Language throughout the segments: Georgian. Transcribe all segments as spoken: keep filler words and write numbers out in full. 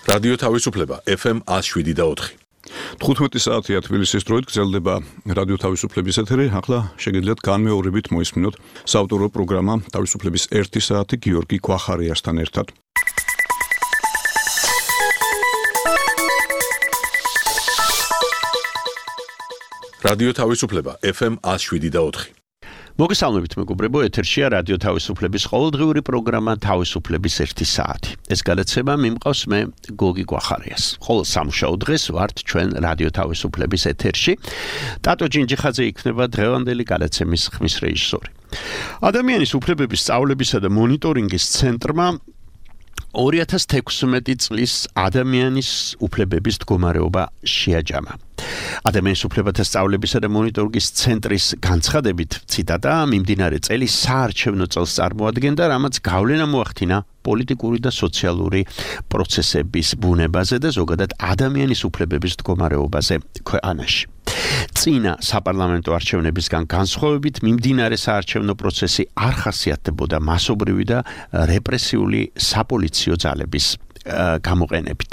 რადიო თავისუფლება ეფ ემ one oh seven და four. თხუთმეტი საათია თბილისის დროით გრძელდება რადიო თავისუფლების ეთერი. ახლა შეგიძლიათ განმეორებით მოისმინოთ საავტორო პროგრამა თავისუფლების ერთი საათი გიორგი ქვახარიასთან ერთად. რადიო თავისუფლება ეფ ემ one oh seven და four. მოგესალმებით მეგობრებო, ეთერშია რადიო თავისუფლების ყოველდღიური პროგრამა თავისუფლების ერთი საათი. ეს გადაცემა მიმყავს მე გოგი კვახარიას. ყოველ სამუშაო დღეს ვართ ჩვენ რადიო თავისუფლების ეთერში. ტატო ჯინჯიხაძე იქნება დღევანდელი გადაცემის ხმის რეჟისორი. ადამიანის უფლებების სწავლებისა და მონიტორინგის ცენტრმა ორი ათას თექვსმეტი წლის ადამიანის უფლებების მდგომარეობა შეაჯამა. ადამიანის უფლებათა სწავლებისა და მონიტორინგის ცენტრის განცხადებით, ციტატა, მიმდინარე წელი საარჩევნო წელს წარმოადგენდა, რამაც გავლენა მოახდინა პოლიტიკური და სოციალური პროცესების ბუნებაზე და ზოგადად ადამიანის უფლებების მდგომარეობაზე ქვეყანაში. წინა საპარლამენტო არჩევნებისგან განსხვავებით, მიმდინარე საარჩევნო პროცესი არ ხასიათდებოდა მასობრივი და რეპრესიული საპოლიციო ძალების გამოყენებით.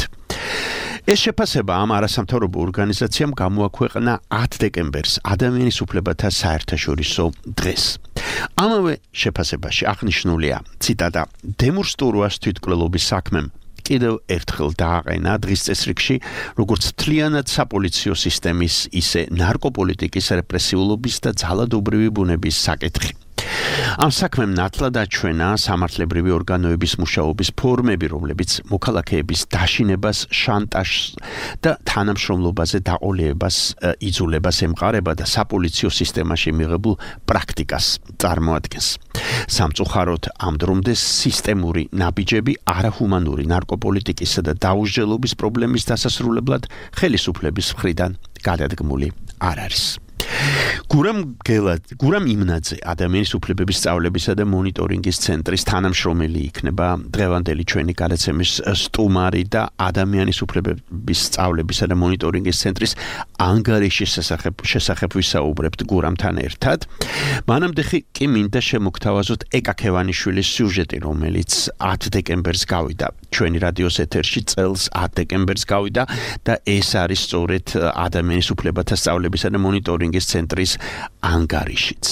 ეს შეფასება ამ არასამთავრობო ორგანიზაციამ გამოაქვეყნა ათი დეკემბერს ადამიანის უფლებათა საერთაშორისო დღეს. ამავე შეფასებაში აღნიშნულია, ციტატა, დემურსტურვას თვითმკვლელობის საქმემ კიდევ ერთხელ დააყენა დღის წესრიგში, როგორც მთლიანად საპოლიციო სისტემის, ისე ნარკოპოლიტიკის რეპრესიულობის და ძალადობრივი ბუნების საკითხი. ამ საქმემ ნათლად აჩვენა სამართლებრივი ორგანოების მუშაობის ფორმები, რომლებიც მოქალაქეების დაშინებას, შანტაჟს და თანამშრომლობაზე დაყოლებას, იძულებას ემყარება და საპოლიციო სისტემაში მიღებულ პრაქტიკას წარმოადგენს. სამწუხაროდ ამ დრომდე სისტემური ნაბიჯები არაჰუმანური ნარკოპოლიტიკისა და დაუსჯელობის პრობლემის დასასრულებლად ხელისუფლების მხრიდან გადადგმული არ არის. გურამ გელად, გურამ იმნაძე ადამიანის უფლებების სწავლებისა და მონიტორინგის ცენტრის თანამშრომელი იქნება დღევანდელი ჩვენი გადაცემის სტუმარი და ადამიანის უფლებების სწავლებისა და მონიტორინგის ცენტრის ანგარიშის შესახებ შესახებ ვისაუბრებთ გურამთან ერთად. მანამდე კი მინდა შემოგთავაზოთ ეკა ქევანიშვილის სიუჟეტი, რომელიც ათი დეკემბერს გავიდა ჩვენი რადიოს ეთერში, წელს ათი დეკემბერს გავიდა და ეს არის სწორედ ადამიანის უფლებათა სწავლებისა და მონიტორინგის ცენტრის ანგარიშიც.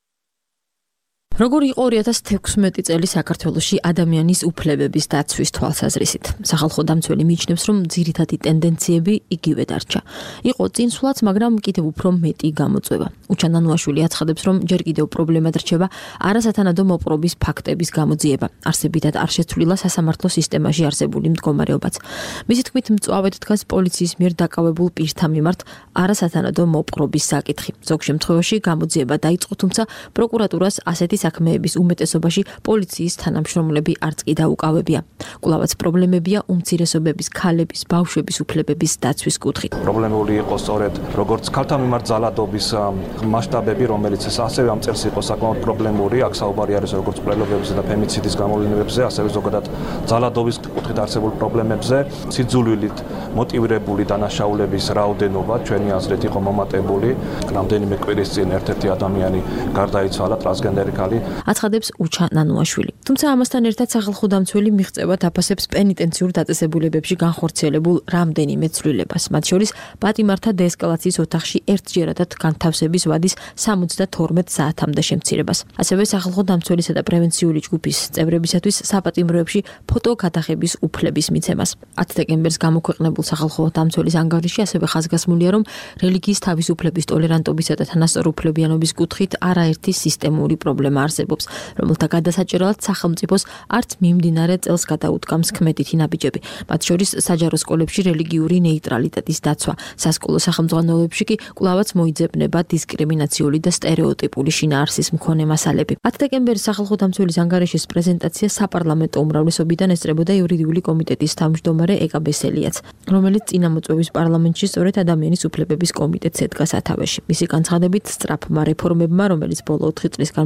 როგორი იყო ორი ათას თექვსმეტი წელი საქართველოში ადამიანის უფლებების დაცვის თვალსაზრისით? სახალხო დამცველი მიიჩნევს, რომ ძირითადი ტენდენციები იგივე დარჩა. იყო წინსვლაც, მაგრამ კიდევ უფრო მეტი გამოწვევა. უჩან ანუაშვილი აცხადებს, რომ ჯერ კიდევ პრობლემად რჩება არასათანადო მოპყრობის ფაქტების გამოძიება. არსებითად არ შეცვლილა სასამართლო სისტემაში არსებული მდგომარეობაც. მისი თქმით, მწვავედ დგას პოლიციის მიერ დაკავებულ პირთა მიმართ არასათანადო მოპყრობის საკითხი. ზოგ შემთხვევაში გამოძიება დაიწყო, თუმცა პროკურატურას ასეთი საქმეების უმეტესობაში პოლიციის თანამშრომლები არც კი დაუკავებია. კვლავაც პრობლემებია უმცირესობების, ქალების, ბავშვების უფლებების დაცვის კუთხით. პრობლემური იყო სწორედ როგორც ქალთა მიმართ ძალადობის მასშტაბები, რომელიც ასევე ამ წელს იყო საკმაოდ პრობლემური. აქ საუბარი არის როგორც მკვლელობებზე და ფემიციდის გამოვლენებზე, ასევე ზოგადად ძალადობის კუთხით არსებულ პრობლემებზე. სიძულვილით მოტივირებული დანაშაულების რაოდენობა ჩვენი აზრით იყო მომატებული. რამდენიმე კვირის წინ ერთ-ერთი ადამიანი გარდაიცვალა, ტრანსგენდერი ქალი. აცხადებს უჩა ნანუაშვილი. თუმცა ამასთან ერთად სახალხო დამცველი მიღწევად აფასებს პენიტენციურ დაწესებულებებში განხორციელებულ რამდენიმე ცვლილებას. მათ შორის პატიმართა დეესკალაციის ოთახში ერთჯერადად განთავსების ვადის სამოცდათორმეტ საათამდე შემცირებას. ასევე სახალხო დამცველისა და პრევენციული ჯგუფის წევრებისათვის საპატიმროებში ფოტო გადაღების უფლების მიცემას. ათი დეკემბერს გამოქვეყნებულ სახალხო დამცველის ანგარიში ასევე ხაზგასმულია, რომ რელიგიის თავისუფლების, ტოლერანტობისა და თანასწორუფლებიანობის კუთხით არაერთი სისტემური პრობლემა არსებობს, რომელთა გადასაჭერად სახელმწიფოს არც მიმდინარე წელს გადაუდგამს ქმედითი ნაბიჯები. მათ შორის საჯარო სკოლებში რელიგიური ნეიტრალიტეტის დაცვა, სასკოლო სახელმძღვანელოებში კი კვლავაც მოიძებნება დისკრიმინაციული და სტერეოტიპული შინაარსის მქონე მასალები. ათი დეკემბერის სახალხო დამცველის ანგარიშის პრეზენტაცია საპარლამენტო უმრავლესობიდან ესწრებოდა იურიდიული კომიტეტის თავმჯდომარე ეკა ბესელიაც, რომელიც წინამოწვევის პარლამენტში სწორედ ადამიანის უფლებების კომიტეტს ედგა სათავეში. მისი განცხადებით, სწრაფმა რეფორმებმა, რომელიც ბოლო ოთხი წლის განმავლობაში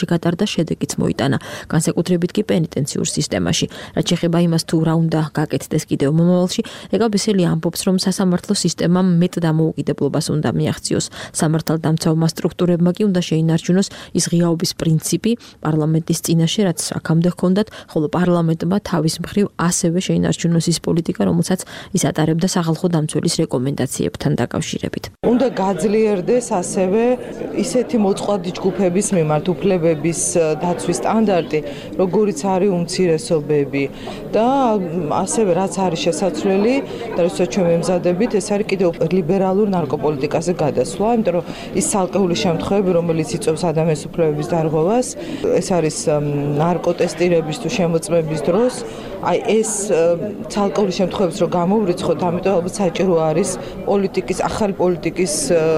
გატარდა, შედეგიც მოიტანა. განსაკუთრებით კი პენიტენციურ სისტემაში. რაც შეეხება იმას, თუ რა უნდა გაკეთდეს კიდევ მომავალში, ეკაბესელი ამბობს, რომ სასამართლო სისტემამ მეტ დამოუკიდებლობას უნდა მიაღწიოს. სამართალდამცავმა სტრუქტურებმა კი უნდა შეინარჩუნოს ის ღიაობის პრინციპი პარლამენტის წინაშე, რაც აქამდე ჰქონდათ, ხოლო პარლამენტმა თავის მხრივ ასევე შეინარჩუნოს ის პოლიტიკა, რომელსაც ის ატარებდა სახალხო დამცველის რეკომენდაციებთან დაკავშირებით. უნდა გაძლიერდეს ასევე ისეთი მოწყვლადი ჯგუფების მიმართ უფლებების დაცვის სტანდარტი, როგორიც არის უმცირესობები და ასევე რაც არის შესაძლებელი და როდესაც ჩვენ მემზადებით, ეს არის კიდევ ლიბერალურ ნარკოპოლიტიკაზე გადასვლა, იმიტომ რომ ის ცალკეული შემთხვევები, რომელიც იწვევს ადამიანის უფლებების დარღვევას, ეს არის ნარკოტესტირების თუ შემოწმების დროს, აი ეს ცალკეული შემთხვევებს რო გამოვრიცხოთ, ამიტომ ალბათ საჭირო არის პოლიტიკის, ახალი პოლიტიკის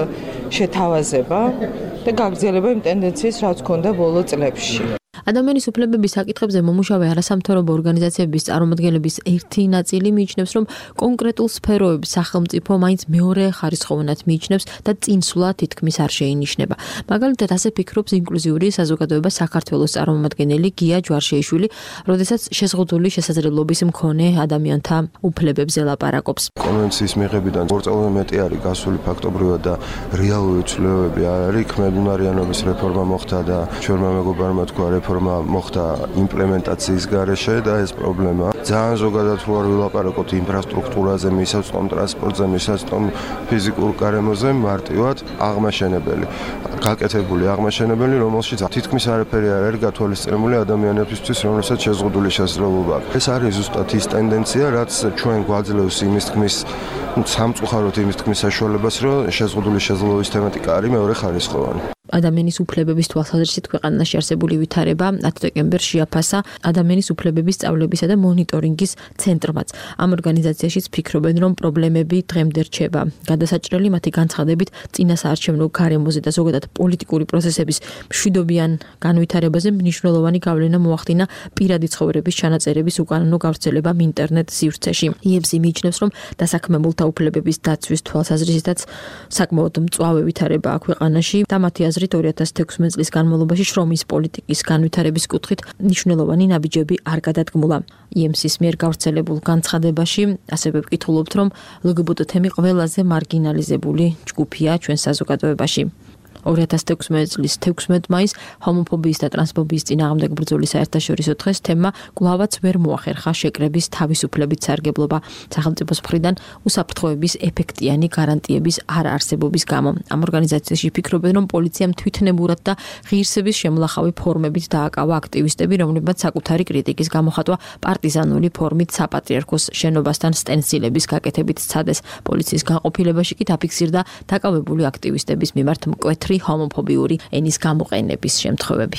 შეთავაზება და გაგრძელება იმ ტენდენციის, რაც ჰქონდა ბოლო წლებში. ადამიანის უფლებების საკითხებზე მომუშავე არასამთავრობო ორგანიზაციების წარმომადგენლების ერთი ნაწილი მიიჩნევს, რომ კონკრეტულ სფეროებს სახელმწიფო მაინც მეორე ხარისხოვანად მიიჩნევს და წინსვლა თითქმის არ შეინიშნება. მაგალითად, ასე ფიქრობს ინკლუზიური საზოგადოება საქართველოს წარმომადგენელი გია ჯვარშეიშვილი, როდესაც შეზღუდული შესაძლებლობის მქონე ადამიანთა უფლებებზე ლაპარაკობს. კონვენციის მიღებიდან ორ წელზე მეტი არის გასული ფაქტობრივად და რეალური ცვლილებები არ არის. ქმედუნარიანობის რეფორმა მოხდა და ჩვენმა მეგობარმა თქვა რეფორმა მოხდა იმპლემენტაციის გარეშე და ეს პრობლემა. ძალიან ზოგადად რო არ ვილაპარაკოთ ინფრასტრუქტურაზე, მისაწვდომ ტრანსპორტზე, მისაწვდომ ფიზიკურ გარემოზე, მარტივად აღმაშენებელი. გაკეთებული აღმაშენებელი, რომელშიც თითქმის არაფერი არ არის გათვალისწინებული ადამიანებისთვის, რომელსაც შეზღუდული შესაძლებლობა აქვს. ეს არის ზუსტად ის ტენდენცია, რაც ჩვენ გვაძლევს იმის თქმის სამწუხაროდ იმის თქმის საშუალებას, რომ შეზღუდული შესაძლებლობის თემატიკა არის მეორე ხარისხოვანი. ადამიანის უფლებების თვალსაზრისით ქვეყანაში არსებული ვითარება ათი დეკემბერს შეაფასა ადამიანის უფლებების სწავლებისა და მონიტორინგის ცენტრმაც. ამ ორგანიზაციაშიც ფიქრობენ, რომ პრობლემები დღემდე რჩება. გადასაჭრელი მათი განცხადებით წინასაარჩევნო გარემოზე და ზოგადად პოლიტიკური პროცესების მშვიდობიან განვითარებაზე მნიშვნელოვანი გავლენა მოახდინა პირადი ცხოვრების ჩანაწერების უკანონო გავრცელებამ ინტერნეტ სივრცეში. ი ემ სი მიიჩნევს, რომ დასაქმებულთა უფლებების დაცვის თვალსაზრისითაც საკმაოდ მწვავე ვითარება აქვს ქვეყანაში და მათი აზრით ორი ათას თექვსმეტ წლის განმავლობაში შრომის პოლიტიკის განვითარების კუთხით მნიშვნელოვანი ნაბიჯები არ გადადგმულა. ი ემ სის მიერ გავრცელებულ განცხადებაში ასევე ვკითხულობთ, რომ ლ გ ბ ტ თემი ყველაზე მარგინალიზებული ჯგუფია ჩვენ საზოგადოებაში. ორი ათას თექვსმეტ წლის თექვსმეტ მაისს ჰომოფობიის და ტრანსფობიის წინააღმდეგ ბრძოლის საერთაშორისო დღეს თემა კვლავაც ვერ მოახერხა შეკრების თავისუფლებით სარგებლობა სახელმწიფოს მხრიდან უსაფრთხოების ეფექტიანი გარანტიების არაარსებობის გამო. ამ ორგანიზაციაში ფიქრობენ, რომ პოლიციამ თვითნებურად და ღირსების შემლახავი ფორმებით დააკავა აქტივისტები, რომლებმაც საკუთარი კრიტიკის გამოხატვა პარტიზანული ფორმით საპატრიარქოს შენობასთან სტენსილების გაკეთებით სცადეს. პოლიციის განყოფილებაში კი დაფიქსირდა დაკავებული აქტივისტების მიმართ მკვეთრი ჰომოფობიური ენის გამოყენების შემთხვევები.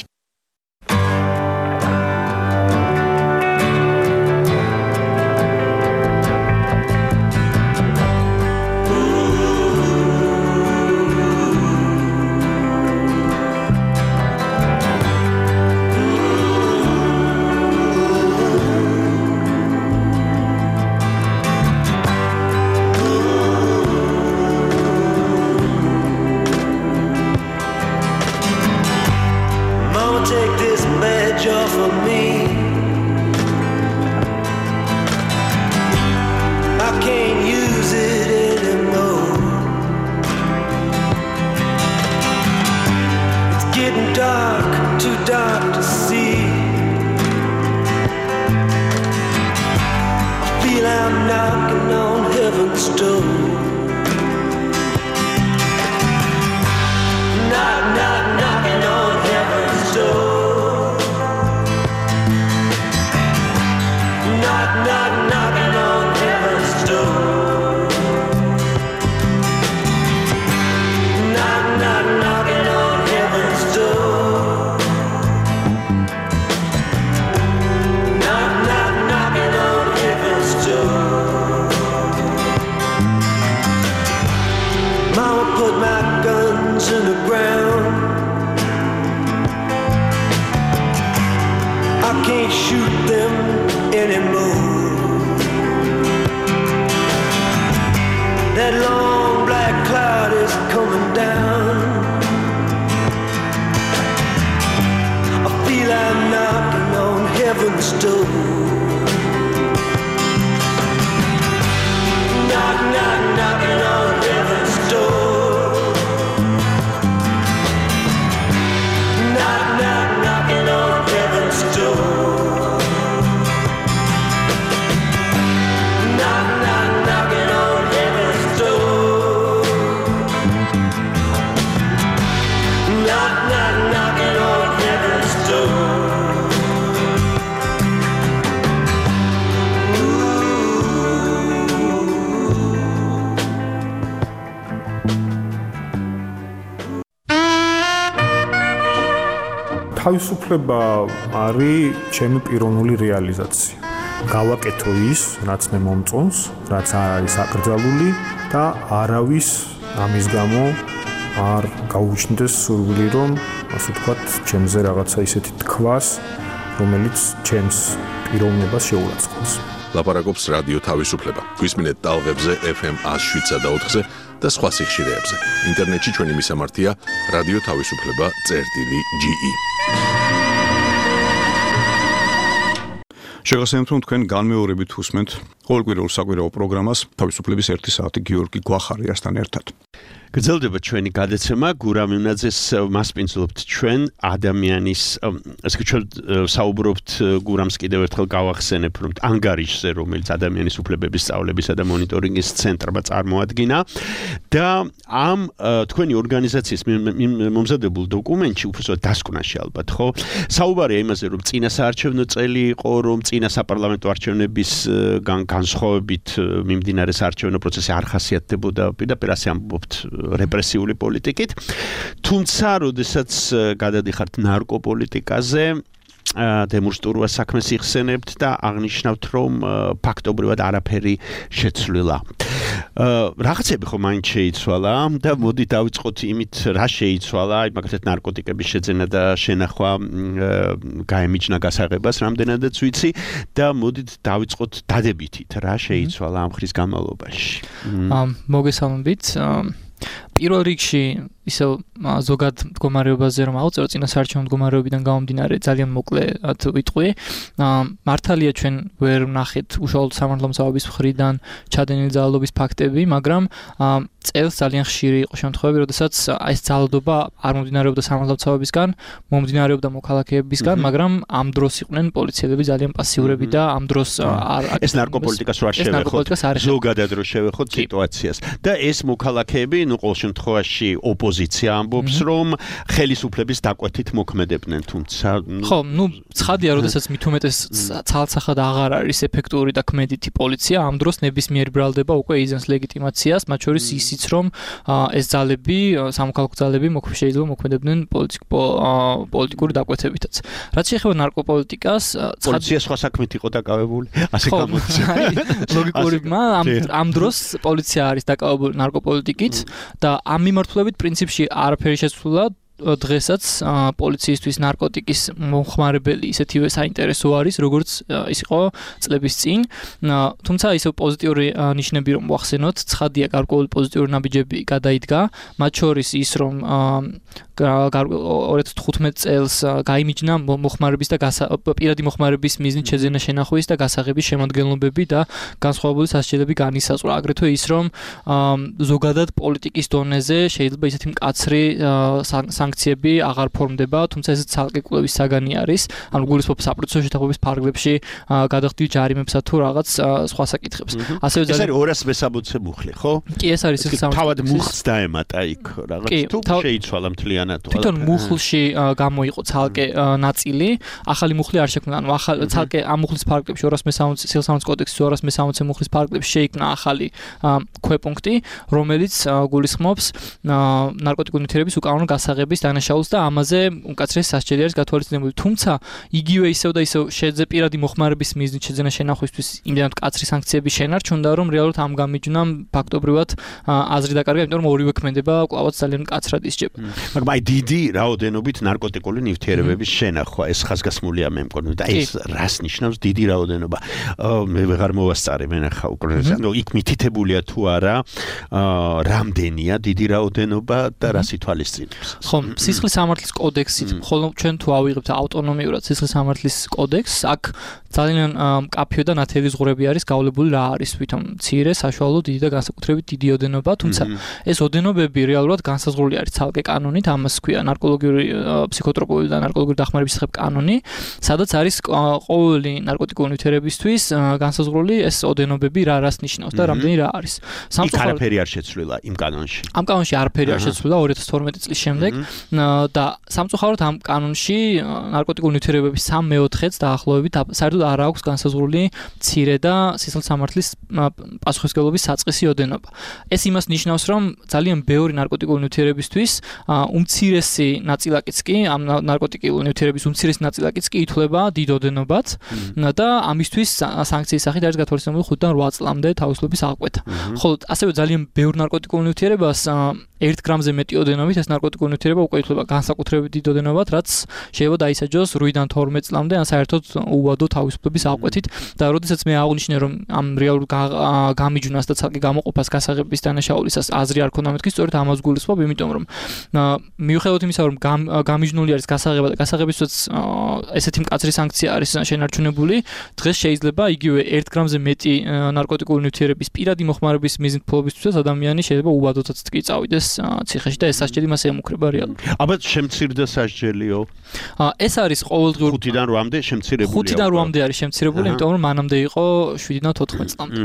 heaven's door. Knock, knock, knocking on heaven's door. Knock, knock, knocking on heaven's door. Knock, knock, knocking on heaven's door. Knock, knock, knocking on heaven's door. თავისუფლება არის ჩემი პიროვნული რეალიზაცია. გავაკეთო ის, რაც მე მომწონს, რაც არ არის აკრძალული და არავის ამის გამო არ გაუჩნდეს სურვილი, რომ ასე ვთქვათ, ჩემზე რაღაცა ისეთი თქვას, რომელიც ჩემს პიროვნებას შეურაცხყოფს. ლაპარაკობს რადიო თავისუფლება. გვისმინეთ ტალღებზე ეფ ემ one oh seven და ოთხზე და სხვა სიხშირეებზე. ინტერნეტში ჩვენი მისამართია რადიო თავისუფლება წერტილი ჯი ი. შეგახსენებთ, რომ თქვენ განმეორებით უსმენთ ყოველკვირეულ საკვირაო პროგრამას თავისუფლების ერთი საათი გიორგი გვახარიასთან ერთად. გრძელდება ჩვენი გადაცემა გურამ იმნაძეს მასპინძლობთ ჩვენ ადამიანის ასე ჩვენ საუბრობთ გურამს კიდევ ერთხელ გავახსენებ რომ ანგარიშზე რომელიც ადამიანის უფლებების სწავლებისა და მონიტორინგის ცენტრმა წარმოადგინა და ამ თქვენი ორგანიზაციის მომზადებულ დოკუმენტში უბრალოდ დასკვნაში ალბათ ხო საუბარია იმაზე რომ წინა საარჩევნო წელი იყო რომ წინა საპარლამენტო არჩევნების განსხვავებით მიმდინარე საარჩევნო პროცესი არ ხასიათდებოდა პირდაპირ ასე ამბობთ რეპრესიული პოლიტიკით თუმცა როდესაც გადადიხართ ნარკოპოლიტიკაზე დემონსტრუა საქმეს იხსენებთ და აღნიშნავთ რომ ფაქტობრივად არაფერი შეცვლილა რაღაცები ხო მაინც შეიცვალა და მოდი დავიწყოთ იმით რა შეიცვალა აი მაგალითად ნარკოტიკების შეძენა და შენახვა გაემიჯნა გასაღებას რამდენადაც ვიცი და მოდით დავიწყოთ დადებითით რა შეიცვალა ამ ხრის განმავლობაში მოგესალმებით პირველ რიგში ისე ზოგად მდგომარეობაზე რომ ავწერო წინა საარჩევნო მდგომარეობიდან გამომდინარე ძალიან მოკლედ ვიტყვი მართალია ჩვენ ვერ ვნახეთ უშუალოდ სამართლომცავების მხრიდან ჩადენილი ძალადობის ფაქტები მაგრამ წელს ძალიან ხშირი იყო შემთხვევები როდესაც ეს ძალადობა არ მომდინარეობდა სამართლომცავებისგან მომდინარეობდა მოქალაქეებისგან მაგრამ ამ დროს იყვნენ პოლიციელები ძალიან პასიურები და ამ დროს არ ეს ნარკოპოლიტიკას რო არ შევეხოთ ზოგადად რო შევეხოთ სიტუაციას და ეს მოქალაქეები ნუ ყოველ შემთხვევაში ოპოზიცია ამბობს რომ ხელისუფლების დაკვეთით მოქმედებდნენ თუმცა ხო ნუ ცხადია როდესაც მით უმეტეს ცალსახად აღარ არის ეფექტური და ქმედითი პოლიცია ამ დროს ნებისმიერი ბრალდება უკვე იძენს ლეგიტიმაციას მათ შორის ისიც რომ ეს ძალები სამოქალაქო ძალები შეიძლება მოქმედებდნენ პოლიტიკური დაკვეთებითაც რაც შეეხება ნარკოპოლიტიკას პოლიცია სხვა საქმით იყო დაკავებული ასე გამოდის ლოგიკური ამ ამ დროს პოლიცია არის დაკავებული ნარკოპოლიტიკით და ამ მიმართულებით პრინციპში არაფერი შეცვლილა დღესაც პოლიციისთვის ნარკოტიკის მომხმარებელი ისეთივე საინტერესო არის როგორც ის იყო წლების წინ თუმცა ისე პოზიტიური ნიშნები რომ ვახსენოთ ცხადია გარკვეული პოზიტიური ნაბიჯები გადაიდგა მათ შორის ის რომ ორი ათას თხუთმეტ წელს გაიმიჯნა მოხმარების და პირადი მოხმარების მიზნით შეძენა შენახვის და გასაღების შემადგენლობები და განსხვავებული სასჯელები განისაზღვრა აგრეთვე ის რომ ზოგადად პოლიტიკის დონეზე შეიძლება ისეთი მკაცრი სანქციები აღარ ფორმდება, თუმცა ეს ცალკე კვლევის საგანი არის. ანუ გულისხმობ საპროცესო შეთანხმების ფარგლებში გადახდილი ჯარიმებსა თუ რაღაც სხვა საკითხებს. ასევე ეს არის ორას მესამოცე მუხლი, ხო? კი, ეს არის ის სამი. თავად მუხლს დაემატა იქ რაღაც თუ შეიცვალა მთლიანად. თვითონ მუხლში გამოიყო ცალკე ნაწილი, ახალი მუხლი არ შექმნა. ანუ ახალი ცალკე ამ მუხლის ფარგლებში ორას მესამოცე სილსამართლოს კოდექსის ორას მესამოცე მუხლის ფარგლებში შეიქმნა ახალი ქვეპუნქტი, რომელიც გულისხმობს ნარკოტიკული ნივთიერების უკანონო გასაღების დანაშაულს და ამაზე უკაცრიეს სასჯელი არის გათვალისწინებული. თუმცა იგივე ისევ და ისევ შეძე პირადი მოხმარების მიზნით შეძენა შენახვისთვის იმდენად მკაცრი სანქციები შენარჩუნდა, რომ რეალურად ამ გამიჯნამ ფაქტობრივად აზრი დაკარგა, იმიტომ რომ ორივე ქმედება კვლავაც ძალიან მკაცრად ისჯება. მაგრამ აი დიდი რაოდენობით ნარკოტიკული ნივთიერებების შენახვა ეს ხაზგასმულია მე მგონი და ეს რას ნიშნავს დიდი რაოდენობა? მე ვეღარ მოვასწარე მე ნახა უკვე. ანუ იქ მითითებულია თუ არა რამდენია დიდი რაოდენობა და რას ითვალისწინებს? ხო, სისხლის სამართლის კოდექსით, ხოლო ჩვენ თუ ავიღებთ ავტონომიურად სისხლის სამართლის კოდექსს, აქ ძალიან მკაფიო და ნათელი ზღურები არის გავლებული რა არის თვითონ მცირე, საშუალო, დიდი და განსაკუთრებით დიდი ოდენობა, თუმცა ეს ოდენობები რეალურად განსაზღვრული არის ცალკე კანონით, ამას ქვია ნარკოლოგიური, ფსიქოტროპული და ნარკოლოგიური დახმარების შესახებ კანონი, სადაც არის ყოველი ნარკოტიკული ნივთიერებისთვის განსაზღვრული ეს ოდენობები რა რას ნიშნავს და რამდენი რა არის. იქ არაფერი არ შეცვლილა იმ კანონში. ამ კანონში არაფერი არ შეცვლილა ორი ათას თორმეტი წლის შემდეგ და სამწუხაროდ ამ კანონში ნარკოტიკული ნივთიერებების სამ მეოთხედს დაახლოებით საერთოდ არ აქვს განსაზღვრული მცირე და სისხლის სამართლის პასუხისმგებლობის საწყისი ოდენობა. ეს იმას ნიშნავს, რომ ძალიან ბევრი ნარკოტიკული ნივთიერებისთვის უმცირესი ნაწილაკიც კი ამ ნარკოტიკული ნივთიერების უმცირესი ნაწილაკიც კი ითვლება დიდ ოდენობად და ამისთვის სანქციის სახით არის გათვალისწინებული ხუთიდან რვა წლამდე თავისუფლების აღკვეთა. ხოლო ასევე ძალიან ბევრ ნარკოტიკულ ნივთიერებას ერთ გრამზე მეტი ოდენობით ეს ნარკოტიკული ნივთიერება უკვე ითვლება განსაკუთრებით დიდ ოდენობად, რაც შეიძლება დაისაჯოს ორი-დან თორმეტ წლამდე ან საერთოდ უვადო თავისუფლების აღკვეთით და როდესაც მე აღვნიშნე რომ ამ რეალურ გამიჯვნას და ცალკე გამოყოფას გასაღების დანაშაულისას აზრი არ ქონდა მეთქი, სწორედ ამას გულისხმობ, იმიტომ რომ მიუხედავად იმისა რომ გამიჯნული არის გასაღება და გასაღებისთვისაც ესეთი მკაცრი სანქცია არის შენარჩუნებული, დღეს შეიძლება იგივე ერთ გრამზე მეტი ნარკოტიკული ნივთიერების პირადი მოხმარების მიზნით ადამიანი შეიძლება უვადოთაც კი წავიდეს ციხეში და ეს სასჯელი მას ემუქრება რეალურად. აბა შემცირდა სასჯელიო? ეს არის ყოველდღიურ ხუთიდან რვამდე შემცირებულია. ხუთიდან რვამდე არის შემცირებული, იმიტომ რომ მანამდე იყო შვიდიდან თოთხმეტ წლამდე.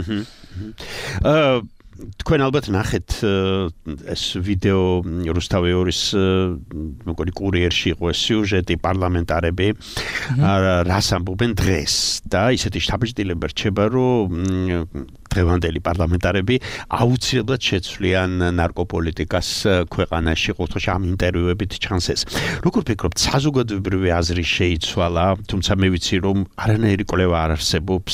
აა თქვენ ალბათ ნახეთ ეს ვიდეო რუსთავეორის მოგონი კურიერში იყო ეს სიუჟეტი პარლამენტარები რას ამბობენ დღეს და ისეთი შთაბეჭდილება რჩება რომ დღევანდელი პარლამენტარები აუცილებლად შეცვლიან ნარკოპოლიტიკას ქვეყანაში, ყოველთვის ამ ინტერვიუებით ჩანს ეს. როგორ ფიქრობთ, საზოგადოებრივი აზრი შეიცვალა, თუმცა მე ვიცი რომ არანაირი კვლევა არ არსებობს,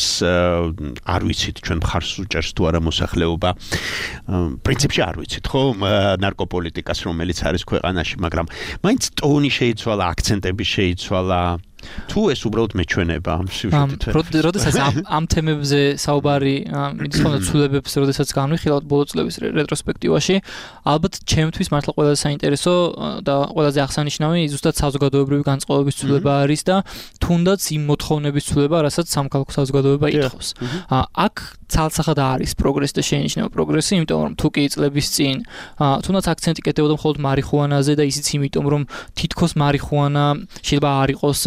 არ ვიცით ჩვენ მხარს უჭერს თუ არა მოსახლეობა. პრინციპში არ ვიცით ხო ნარკოპოლიტიკას რომელიც არის ქვეყანაში, მაგრამ მაინც ტონი შეიცვალა, აქცენტები შეიცვალა. თუ ეს უბრალოდ მეჩვენება ამ სიუჟეტით. როდესაც ამ თემებზე საუბარი მიდის ხოლმე ცვლილებებს, როდესაც განვიხილავთ ბოლო წლების რეტროსპექტივაში, ალბათ ჩემთვის მართლა ყველაზე საინტერესო და ყველაზე აღსანიშნავი ზუსტად საზოგადოებრივი განწყობების ცვლილება არის და თუნდაც იმ მოთხოვნების ცვლილება, რასაც სამხალხო საზოგადოება ითხოვს. აქ ცალსახად არის პროგრესი და შეინიშნება პროგრესი, იმიტომ რომ თუ კი წლების წინ თუნდაც აქცენტი კეთდებოდა მხოლოდ მარიხუანაზე და ისიც იმიტომ რომ თითქოს მარიხუანა შეიძლება არ იყოს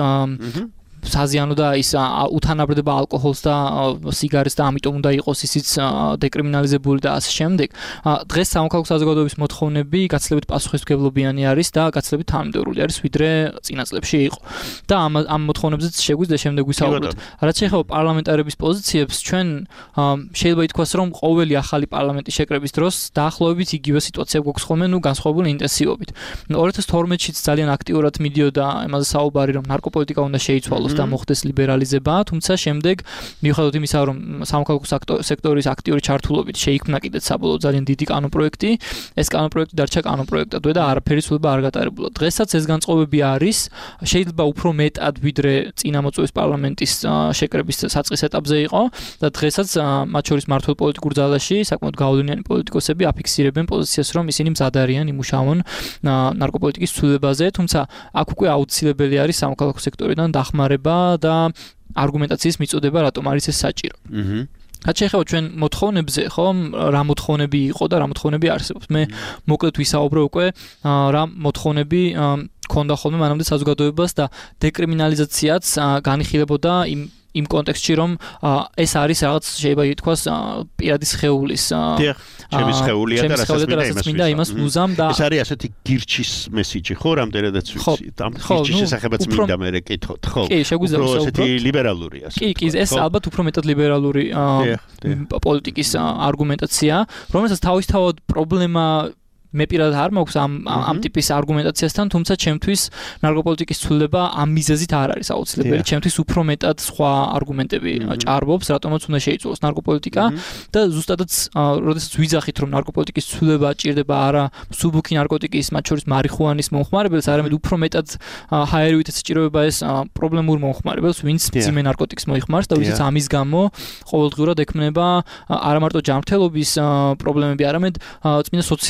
საზიანო და ის უთანაბრდება ალკოჰოლს და სიგარეტს და ამიტომ უნდა იყოს ისიც დეკრიმინალიზებული და ასე შემდეგ. დღეს სამოქალაქო საზოგადოების მოთხოვნები გაცილებით პასუხისმგებლობიანი არის და გაცილებით თანამედროვე არის ვიდრე წინა წლებში იყო. და ამ ამ მოთხოვნებზეც შეგვიძლია შემდეგ ვისაუბროთ. რაც შეეხება პარლამენტარების პოზიციებს, ჩვენ შეიძლება ითქვას, რომ ყოველი ახალი პარლამენტის შეკრების დროს დაახლოებით იგივე სიტუაცია გვაქვს ხოლმე, ნუ განსხვავებული ინტენსივობით. ორი ათას თორმეტშიც ძალიან აქტიურად მიდიოდა ამაზე საუბარი, რომ ნარკოპოლიტიკა უნდა შეიცვალოს და მოხდეს ლიბერალიზება, თუმცა შემდეგ მიუხედავად იმისა, რომ სამოქალაქო სექტორის აქტიური ჩართულობით შეიქმნა კიდეც საბოლოო ძალიან დიდი კანონპროექტი, ეს კანონპროექტი დარჩა კანონპროექტადვე და არაფერი ცვლილება არ გატარებულა. დღესაც ეს განწყობები არის, შეიძლება უფრო მეტად ვიდრე წინა მოწვევის პარლამენტის შეკრების საწყის ეტაპზე იყო და დღესაც მათ შორის მართულ პოლიტიკურ ძალაში საკმაოდ გავლენიანი პოლიტიკოსები აფიქსირებენ პოზიციას, რომ ისინი მზად არიან იმუშაონ ნარკოპოლიტიკის ცვლილებაზე, თუმცა აქ უკვე აუცილებელი არის სამოქალაქო სექტორიდან დახმარება და არგუმენტაციის მიწოდება, რატომ არის ეს საჭირო. აჰა. რაც შეეხება ჩვენ მოთხოვნებზე, ხო, რა მოთხოვნები იყო და რა მოთხოვნები არსებობს. მე მოკლედ ვისაუბრო უკვე რა მოთხოვნები ქონდა ხოლმე მანამდე საზოგადოებას და დეკრიმინალიზაციაც განიხილებოდა იმ იმ კონტექსტში, რომ ეს არის რაღაც შეიძლება ითქვას პირადი სხეულის ჩემი სხეულია და რასაც მინდა იმას ვუზამ და ეს არის ასეთი გირჩის მესიჯი ხო, რამდენადაც ვიცი. ამ გირჩის შესახებაც მინდა მე რეკითხოთ, ხო? კი, შეგვიძლია ვსაუბროთ. ესეთი ლიბერალურია. კი, კი, ეს ალბათ უფრო მეტად ლიბერალური პოლიტიკის არგუმენტაცია, რომელსაც თავისთავად პრობლემა მე პირადად არ მაქვს ამ ამ ტიპის არგუმენტაციასთან, თუმცა ჩემთვის ნარკოპოლიტიკის ცვლილება ამ მიზეზით არ არის აუცილებელი. ჩემთვის უფრო მეტად სხვა არგუმენტები ჭარბობს, რატომაც უნდა შეიცვალოს ნარკოპოლიტიკა და ზუსტადაც როდესაც ვიძახით, რომ ნარკოპოლიტიკის ცვლილება ჭირდება არა მსუბუქი ნარკოტიკის, მათ შორის მარიხუანის მომხმარებელს, არამედ უფრო მეტად ჰაერივით ეწჭიროება ეს პრობლემურ მომხმარებელს, ვინც ძიმე ნარკოტიკს მოიხმარს და ვისაც ამის გამო ყოველდღიურად ექმნება არა მარტო ჯანმრთელობის პრობლემები, არამედ წმინდა სოციალური და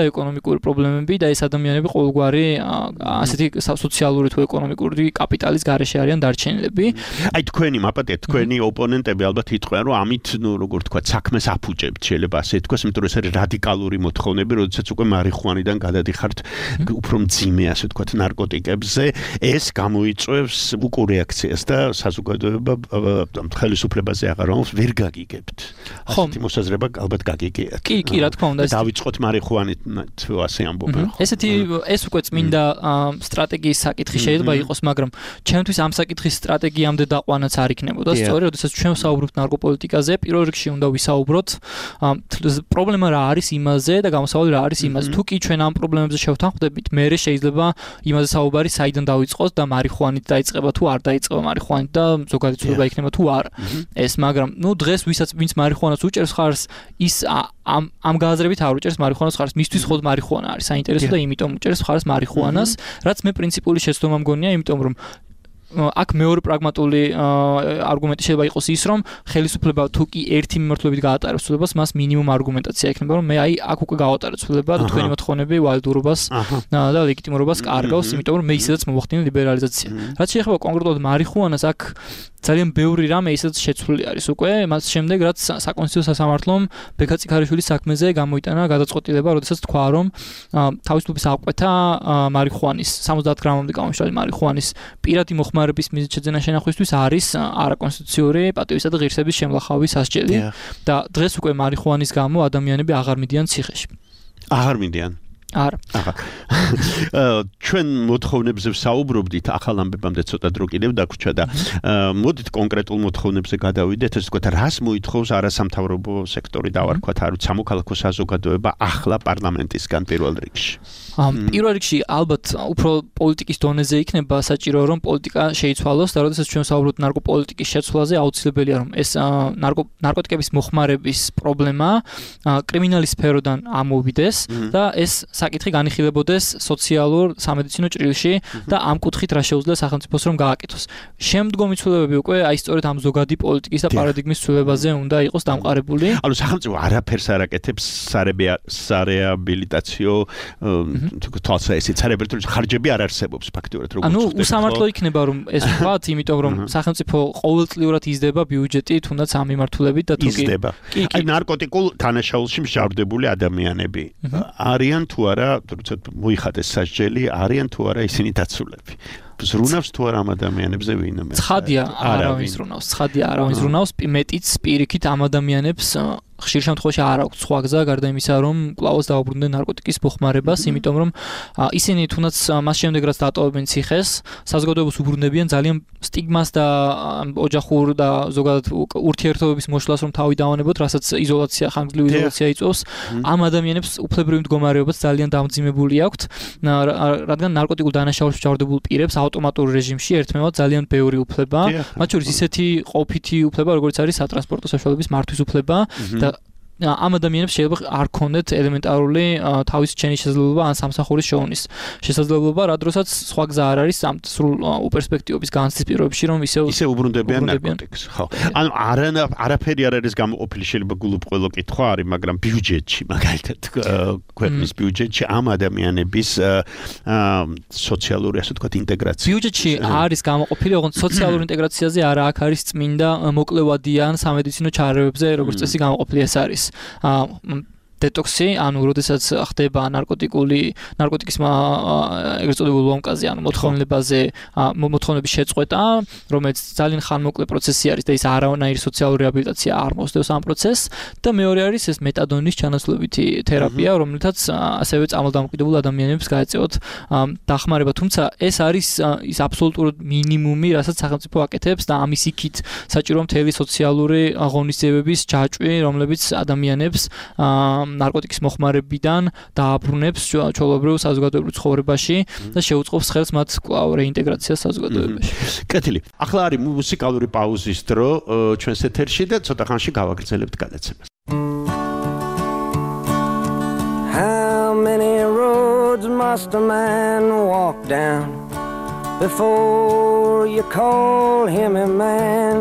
სოციო-ეკონომიკური პრობლემები და ეს ადამიანები ყოველგვარი ასეთი სოციალური თუ ეკონომიკური კაპიტალის გარეშე არიან დარჩენილები. აი თქვენი მაპატე თქვენი ოპონენტები ალბათ იტყვიან რომ ამით ნუ როგორ თქვა საქმეს აფუჭებთ შეიძლება ასე თქვას იმიტომ რომ ეს არის რადიკალური მოთხოვნები როდესაც უკვე მარიხუანიდან გადადიხართ უფრო მძიმე ასე თქვა ნარკოტიკებზე ეს გამოიწვევს უკუ რეაქციას და საზოგადოება ხელისუფლებაზე აღარ ამბობს ვერ გაგიგებთ. ასეთი მოსაზრება ალბათ გაგიგიათ. კი, კი, რა თქმა უნდა. დავიწყოთ მარიხუანით თუ ასე ამბობენ. ესეთი ეს უკვე წმინდა სტრატეგიის საკითხი შეიძლება იყოს, მაგრამ ჩემთვის ამ საკითხის სტრატეგიამდე დაყვანაც არ იქნებოდა. სწორედ, როდესაც ჩვენ ვსაუბრობთ ნარკოპოლიტიკაზე, პირველ რიგში უნდა ვისაუბროთ პრობლემა რა არის იმაზე და გამოსავალი რა არის იმაზე. თუ კი ჩვენ ამ პრობლემებზე შევთანხმდებით, მერე შეიძლება იმაზე საუბარი საიდან დავიწყოს და მარიხუანით დაიწყება თუ არ დაიწყება მარიხუანით და ზოგადი ცვლილება იქნება თუ არა. ეს მაგრამ ნუ დღეს ვისაც ვინც მარიხუანას უჭერს ხარს ის ამ ამ გააზრებით არ უჭერს მარიხუანას ხარს მისთვის ხოდ მარიხუანა არის საინტერესო და იმიტომ უჭერს ხარს მარიხუანას რაც მე პრინციპული შეცდომა მგონია იმიტომ რომ აქ მეორე პრაგმატული არგუმენტი შეიძლება იყოს ის რომ ხელისუფლება თუ კი ერთი მიმართულებით გაატარებს ცვლილებას მას მინიმუმ არგუმენტაცია ექნება რომ მე აი აქ უკვე გავატარებ ცვლილება და თქვენი მოთხოვნები ვალიდურობას და ლეგიტიმურობას კარგავს იმიტომ რომ მე ისედაც მოვახდინე ლიბერალიზაცია რაც შეეხება კონკრეტულად მარიხუანას აქ ძალიან ბევრი რამე ისედაც შეცვლილი არის უკვე მას შემდეგ რაც საკონსტიტუციო სასამართლომ ბექა წიქარიშვილის საქმეზე გამოიტანა გადაწყვეტილება როდესაც თქვა რომ თავისუფლების აღკვეთა მარიხუანის სამოცდაათ გრამამდე გამომშრალი მარიხუანის პირადი მოხმარების მიზნით შეძენა შენახვისთვის არის არაკონსტიტუციური პატივისა და ღირსების შემლახავი სასჯელი და დღეს უკვე მარიხუანის გამო ადამიანები აღარ მიდიან ციხეში აღარ მიდიან არა. ახლა ჩვენ მოთხოვნებზე ვსაუბრობდით, ახალ ამბებამდე ცოტა დრო კიდევ დაგვრჩა და მოდით კონკრეტულ მოთხოვნებზე გადავიდეთ, ასე ვთქვათ, რას მოითხოვს არასამთავრობო სექტორი დავარქვათ, არის სამოქალაქო საზოგადოება ახლა პარლამენტისგან პირველ რიგში. პირველ რიგში ალბათ უფრო პოლიტიკის დონეზე იქნება საჭირო რომ პოლიტიკა შეიცვალოს და როდესაც ჩვენ ვსაუბრობთ ნარკოპოლიტიკის შეცვლაზე აუცილებელია რომ ეს ნარკოტიკების მოხმარების პრობლემა კრიმინალის სფეროდან ამოვიდეს და ეს საკითხი განიხილებოდეს სოციალურ სამედიცინო ჭრილში და ამ კუთხით რა შეუძლია სახელმწიფოს რომ გააკეთოს. შემდგომი ცვლილებები უკვე აი სწორედ ამ ზოგადი პოლიტიკის და პარადიგმის ცვლილებაზე უნდა იყოს დამყარებული. ანუ სახელმწიფო არაფერს არ აკეთებს სარეაბილიტაციო თვალსა ესეც არაფერს ხარჯები არ არსებობს ფაქტიურად როგორც ანუ უსამართლო იქნება რომ ეს ვთქვათ, იმიტომ რომ სახელმწიფო ყოველწლიურად იზრდება ბიუჯეტი თუნდაც ამ მიმართულებით და თუ კი იზრდება. აი ნარკოტიკულ თანაშაულში მსჯავრდებული ადამიანები არიან თუ არა, როცა მოიხადეს სასჯელი, არიან თუ არა ისინი დაცულები. ზრუნავს თუ არა ამ ადამიანებზე ვინმე. ცხადია, არავინ ზრუნავს, ცხადია, არავინ ზრუნავს, მეტიც პირიქით ამ ადამიანებს ხშირ შემთხვევაში არ აქვს სხვა გზა გარდა იმისა, რომ კვლავაც დაუბრუნდნენ ნარკოტიკის მოხმარებას, იმიტომ რომ ისინი თუნდაც მას შემდეგ რაც დატოვებენ ციხეს, საზოგადოებას უბრუნდებიან ძალიან სტიგმას და ოჯახურ და ზოგადად ურთიერთობების მოშლას რომ თავი დავანებოთ, რასაც იზოლაცია, ხანგრძლივი იზოლაცია იწვევს, ამ ადამიანებს უფლებრივი მდგომარეობაც ძალიან დამძიმებული აქვთ, რადგან ნარკოტიკულ დანაშაულში მსჯავრდებულ პირებს ავტომატურ რეჟიმში ერთმევად ძალიან ბევრი უფლება, მათ შორის ისეთი ყოფითი უფლება, როგორც არის სატრანსპორტო საშუალების მართვის უფლება და ამ ადამიანებს შეიძლება არ ქონდეთ ელემენტარული თავის ჩენის შესაძლებლობა ან სამსახურის შოვნის შესაძლებლობა, რა დროსაც სხვა გზა არ არის ამ სრულ უპერსპექტივების განცდის პირობებში, რომ ისევ ისე უბრუნდებიან ნარკოტიკს. ხო. ანუ არაფერი არ არის გამოყოფილი, შეიძლება გულუბრყვილო კითხვა არის, მაგრამ ბიუჯეტში, მაგალითად, ქვეყნის ბიუჯეტში ამ ადამიანების სოციალური, ასე ვთქვათ, ინტეგრაცია. ბიუჯეტში არის გამოყოფილი, ოღონდ სოციალურ ინტეგრაციაზე არა, აქ არის წმინდა მოკლევადიან სამედიცინო ჩარეობებზე, როგორც წესი გამოყოფილი ეს არის. დეტოქსი, ანუ როდესაც ხდება ნარკოტიკული ნარკოტიკის ეგრეთ წოდებულ ლომკაზე, ანუ მოთხოვნებაზე, მოთხოვნების შეწყვეტა, რომელიც ძალიან ხანმოკლე პროცესი არის და ის არანაირი სოციალური რეაბილიტაცია არ მოსდევს ამ პროცესს და მეორე არის ეს მეტადონის ჩანაცვლებითი თერაპია, რომელთაც ასევე წამალდამოკიდებულ ადამიანებს გაეწევათ დახმარება, თუმცა ეს არის ის აბსოლუტურად მინიმუმი, რასაც სახელმწიფო აკეთებს და ამის იქით საჭირო მთელი სოციალური ღონისძიებების ჯაჭვი, რომლებიც ადამიანებს ნარკოტიკის მოხმარებიდან დააბრუნებს ჩვეულებრივ საზოგადოებრივ ცხოვრებაში და შეუწყობს ხელს მათ კვლავ რეინტეგრაციას საზოგადოებაში. კეთილი. ახლა არის მუსიკალური პაუზის დრო ჩვენს ეთერში და ცოტა ხანში გავაგრძელებთ გადაცემას. How many roads must a man walk down before you call him a man?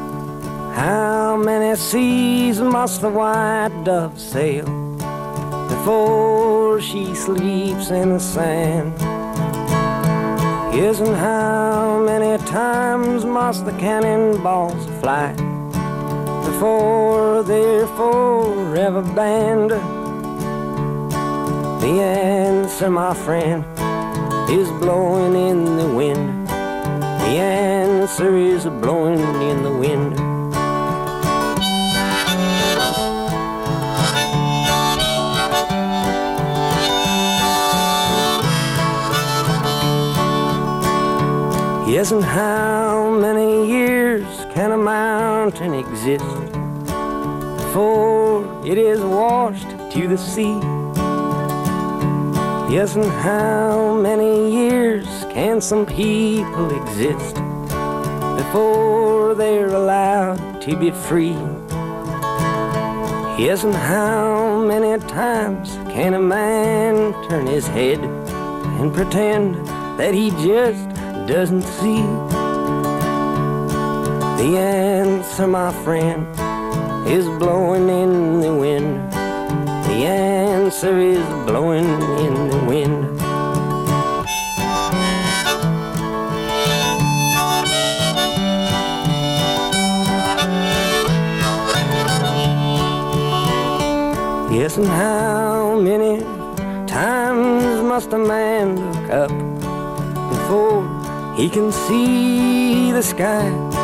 How many seas must the white dove sail before she sleeps in the sand. Yes, and how many times must the cannonballs fly before they're forever banned? The answer, my friend, is blowing in the wind. The answer is blowing in the wind. Yes, and how many years can a mountain exist before it is washed to the sea? Yes, and how many years can some people exist before they're allowed to be free? Yes, and how many times can a man turn his head and pretend that he just doesn't see? The answer, my friend, is blowing in the wind. The answer is blowing in the wind. Yes, and how many times must a man look up before he can see the sky?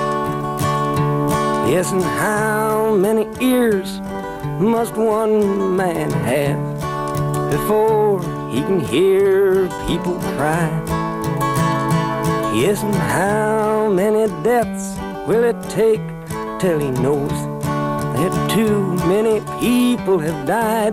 Yes, and how many ears must one man have before he can hear people cry? Yes, and how many deaths will it take till he knows that too many people have died?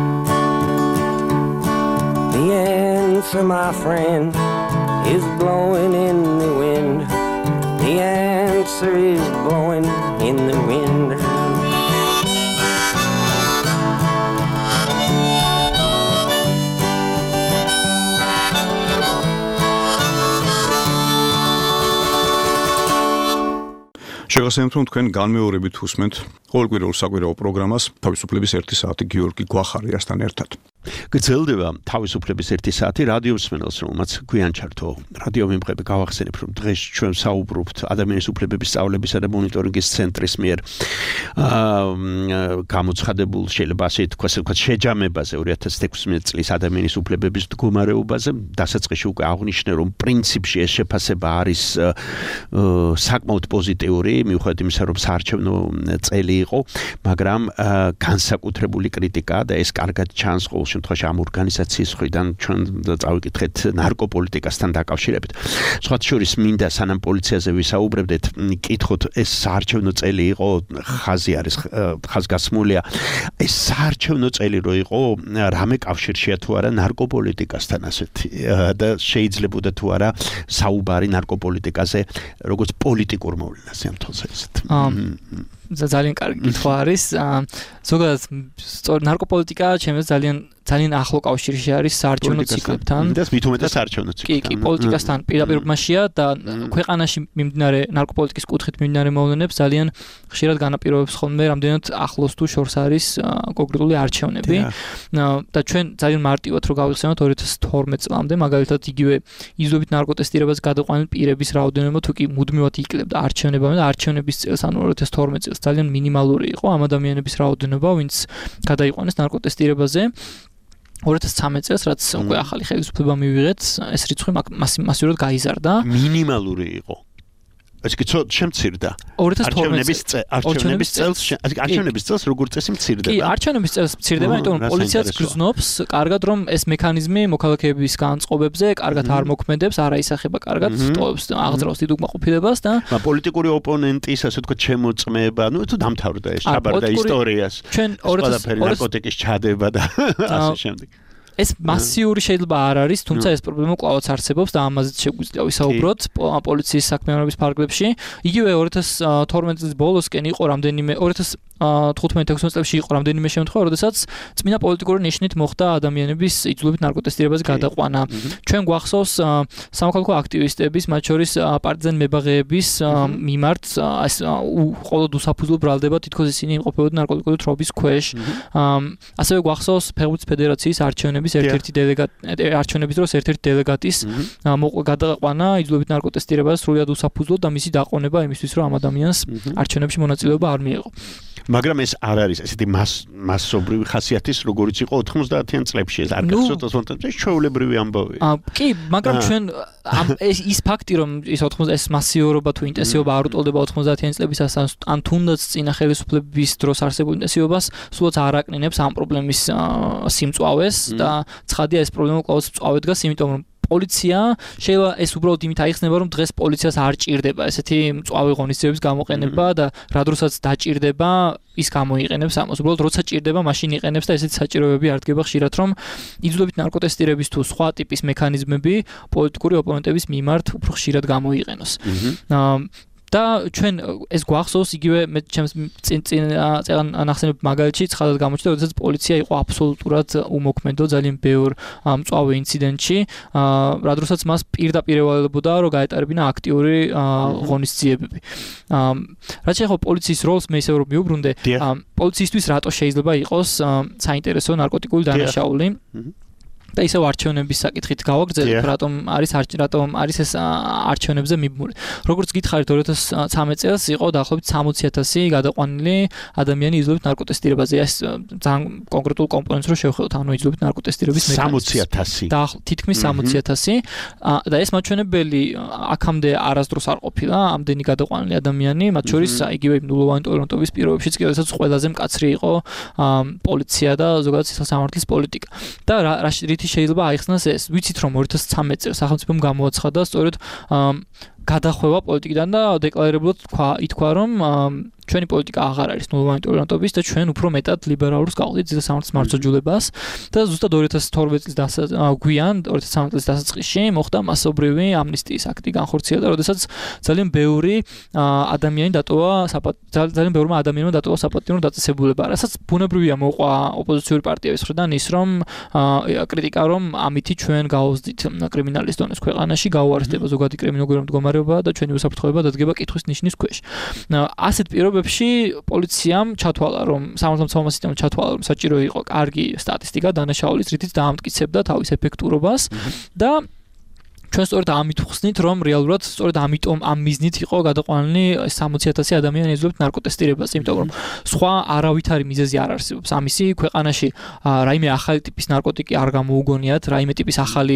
The answer, my friend, is blowing in the wind. The answer is blowing in the wind. შეგახსენებთ, რომ თქვენ განმეორებით უსმენთ ყოველკვირეულ საკვირაო პროგრამას თავისუფლების ერთი საათი გიორგი გვახარიასთან ერთად. გრძელდება თავისუფლების ერთი საათი რადიო მსმენელს, რომელმაც გვიან ჩართო რადიო მიმღები გავახსენებ, რომ დღეს ჩვენ საუბრობთ ადამიანის უფლებების სწავლებისა და მონიტორინგის ცენტრის მიერ გამოცხადებულ, შეიძლება ასე თქვას, შეჯამებაზე ორი ათას ექვსმეტ წლის ადამიანის უფლებების მდგომარეობაზე. დასაწყისში უკვე აღვნიშნე, რომ პრინციპში ეს შეფასება არის საკმაოდ პოზიტიური, მიუხედავად იმისა, რომ საარჩევნო წელი იყო, მაგრამ განსაკუთრებული კრიტიკა და ეს კარგად ჩანს ყოველ შემთხვევაში ამ ორგანიზაციის მხრიდან ჩვენ წავიკითხეთ ნარკოპოლიტიკასთან დაკავშირებით. სხვათა შორის მინდა სანამ პოლიციაზე ვისაუბრებდეთ, კითხოთ ეს საარჩევნო წელი იყო, ხაზი არის ხაზგასმულია. ეს საარჩევნო წელი რო იყო, რამე კავშირშია თუ არა ნარკოპოლიტიკასთან ასეთი და შეიძლებოდა თუ არა საუბარი ნარკოპოლიტიკაზე როგორც პოლიტიკურ მოვლენაზე ამ თვალსა ისეთ. ძალიან კარგი კითხვა არის. ზოგადად სწორ ნარკოპოლიტიკა ჩემს ძალიან ძალიან ახლო კავშირში არის საარჩევნო ციკლებთან. და მით უმეტეს საარჩევნო ციკლთან. კი, კი, პოლიტიკასთან პირდაპირობაშია და ქვეყანაში მიმდინარე ნარკოპოლიტიკის კუთხით მიმდინარე მოვლენებს ძალიან ხშირად განაპირობებს ხოლმე რამდენად ახლოს თუ შორს არის კონკრეტული არჩევნები. და ჩვენ ძალიან მარტივად რო გავიხსენოთ ორი ათას თორმეტ წლამდე, მაგალითად იგივე იზრდობით ნარკოტესტირებას გადაყვანილ პირების რაოდენობა თუ კი მუდმივად იკლებდა არჩევნებამდე და არჩევნების წელს, ანუ ორი ათას თორმეტ წელს ძალიან მინიმალური იყო ამ ადამიანების რაოდენობა, ვინც გადაიყვანეს ნარკოტესტირებაზე. ორი ათას ცხრამეტ წელს, რაც უკვე ახალი ხელისუფლება მივიღეთ, ეს რიცხვი მასიურად გაიზარდა. მინიმალური იყო. ეს კი ცოტა შემცირდა. არჩევნების არჩევნების წელს არჩევნების წელს როგორც წესი მცირდება. კი, არჩევნების წელს მცირდება, იმიტომ რომ პოლიციაც გრძნობს კარგად, რომ ეს მექანიზმი მოქალაქეების განწყობებზე კარგად არ მოქმედებს, არ აისახება კარგად, ტოვებს აღძრავს დიდ უკმაყოფილებას და პოლიტიკური ოპონენტის, ასე ვთქვათ, შემოწმება, ნუ თუ დამთავრდა ეს ჩაბარდა ისტორიას. ჩვენ ორი ათას ნარკოტიკის ჩადება და ასე შემდეგ. ეს მასიური შეიძლება არ არის, თუმცა ეს პრობლემა კვლავაც არსებობს და ამაზეც შეგვიძლია ვისაუბროთ პოლიციის საქმიანობის ფარგლებში. იგივე ორი ათას თორმეტი წლის ბოლოსკენ იყო რამდენიმე ორი ათას თხუთმეტ-ექვსმეტ წლებში იყო რამდენიმე შემთხვევა, როდესაც წმინდა პოლიტიკური ნიშნით მოხდა ადამიანების იძულებით ნარკოტესტირებაზე გადაყვანა. ჩვენ გვახსოვს სამოქალაქო აქტივისტების, მათ შორის პარტიზან მებაღეების მიმართ ყოველდღიურად უსაფუძვლო ბრალდება, თითქოს ისინი იმყოფებოდნენ ნარკოტიკული თრობის ქვეშ. ასევე გვახსოვს ფეხბურთის ფედერაციის არჩევნების ერთ-ერთი დელეგატი არჩევნების დროს ერთ-ერთი დელეგატის გადაყვანა იძულებით ნარკოტესტირებაზე სრულად უსაფუძვლოდ და მისი დაყონება იმისთვის, რომ ამ ადამიანს არჩევნებში მონაწილეობა არ მიეღო. მაგრამ ეს არ არის ესეთი მასობრივი ხასიათის, როგორიც იყო ოთხმოცდაათიან წლებში, ეს არ გახსოვთ ოსმალეთში, ეს ჩვეულებრივი ამბავია. კი, მაგრამ ჩვენ ის ფაქტი, რომ ის ოთხმოცდა ეს მასიურობა თუ ინტენსივობა არ უტოლდება ოთხმოცდაათიან წლებისას, ან თუნდაც წინა ხელისუფლების დროს არსებულ ინტენსივობას, სულაც არ აკნინებს ამ პრობლემის სიმწვავეს და ცხადია ეს პრობლემა კვლავ მწვავე დგას, იმიტომ რომ პოლიცია შეიძლება ეს უბრალოდ იმით აიხსნება, რომ დღეს პოლიციას არ ჭირდება ესეთი მწვავე ღონისძიებების გამოყენება და რა დროსაც დაჭირდება, ის გამოიყენებს ამას. უბრალოდ როცა ჭირდება, მაშინ იყენებს და ესეთი საჭიროებები არ დგება ხშირად, რომ იძულებით ნარკოტესტირების თუ სხვა ტიპის მექანიზმები პოლიტიკური ოპონენტების მიმართ უფრო ხშირად გამოიყენოს. და ჩვენ ეს გვახსოვს იგივე მე ჩემს წინ წინ წეგან ნახსენებ მაგალითში ცხადად გამოჩნდა, როდესაც პოლიცია იყო აბსოლუტურად უმოქმედო ძალიან ბევრ მწვავე ინციდენტში, რა დროსაც მას პირდაპირ ევალებოდა, რომ გაეტარებინა აქტიური ღონისძიებები. რაც შეეხება პოლიციის როლს, მე ისევ რომ მიუბრუნდე, პოლიციისთვის რატო შეიძლება იყოს საინტერესო ნარკოტიკული დანაშაული? და ისევ არჩევნების საკითხით გავაგრძელებ, რატომ არის რატომ არის ეს არჩევნებზე მიბმული. როგორც გითხარით, ორი ათას ცხრამეტ წელს იყო დაახლოებით სამოცი ათასი გადაყვანილი ადამიანი იძულებით ნარკოტესტირებაზე. ეს ძალიან კონკრეტულ კომპონენტს რო შევხედოთ, ანუ იძულებით ნარკოტესტირების მექანიზმი. სამოცი ათასი. და თითქმის სამოცი ათასი და ეს მაჩვენებელი აქამდე არასდროს არ ყოფილა ამდენი გადაყვანილი ადამიანი, მათ შორის იგივე ნულოვანი ტოლერანტობის პირობებშიც კი, როდესაც ყველაზე მკაცრი იყო პოლიცია და ზოგადად სისხლსამართლის პოლიტიკა. და რა შეიძლება აიხსნას ეს. ვიცით რომ ორი ათას ცხრამეტ წელს სახელმწიფომ გამოაცხადა სწორედ გადახვევა პოლიტიკიდან და დეკლარირებულად თქვა, ითქვა რომ ჩვენი პოლიტიკა აღარ არის ნულოვანი ტოლერანტობის და ჩვენ უფრო მეტად ლიბერალურს გავყიდით სისხლსამართლის მარცხოჯულებას და ზუსტად ორი ათას თორმეტ წლის გვიან ორი ათას ცხრამეტ წლის დასაწყისში მოხდა მასობრივი ამნისტიის აქტი განხორციელდა, როდესაც ძალიან ბევრი ადამიანი დატოვა ძალიან ბევრმა ადამიანმა დატოვა საპატიმრო დაწესებულება, რასაც ბუნებრივია მოყვა ოპოზიციური პარტიების მხრიდან ის რომ კრიტიკა რომ ამითი ჩვენ გავუზდით კრიმინალის დონეს ქვეყანაში, გაუარესდება ზოგადი კრიმინალური მდგომარეობა და ჩვენი უსაფრთხოება დადგება კითხვის ნიშნის ქვეშ. ასეთ პირობებში პოლიციამ ჩათვალა რომ სამართალმცავმა სისტემამ ჩათვალა რომ საჭირო იყო კარგი სტატისტიკა დანაშაულის, რითიც დაამტკიცებდა თავის ეფექტურობას და ჩვენ სწორედ ამით ვხსნით, რომ რეალურად სწორედ ამიტომ ამ მიზნით იყო გადაყვანილი სამოცი ათასი ადამიანი იძულებით ნარკოტესტირებაზე, იმიტომ რომ სხვა არავითარი მიზეზი არ არსებობს. ამისი ქვეყანაში რაიმე ახალი ტიპის ნარკოტიკი არ გამოუგონიათ, რაიმე ტიპის ახალი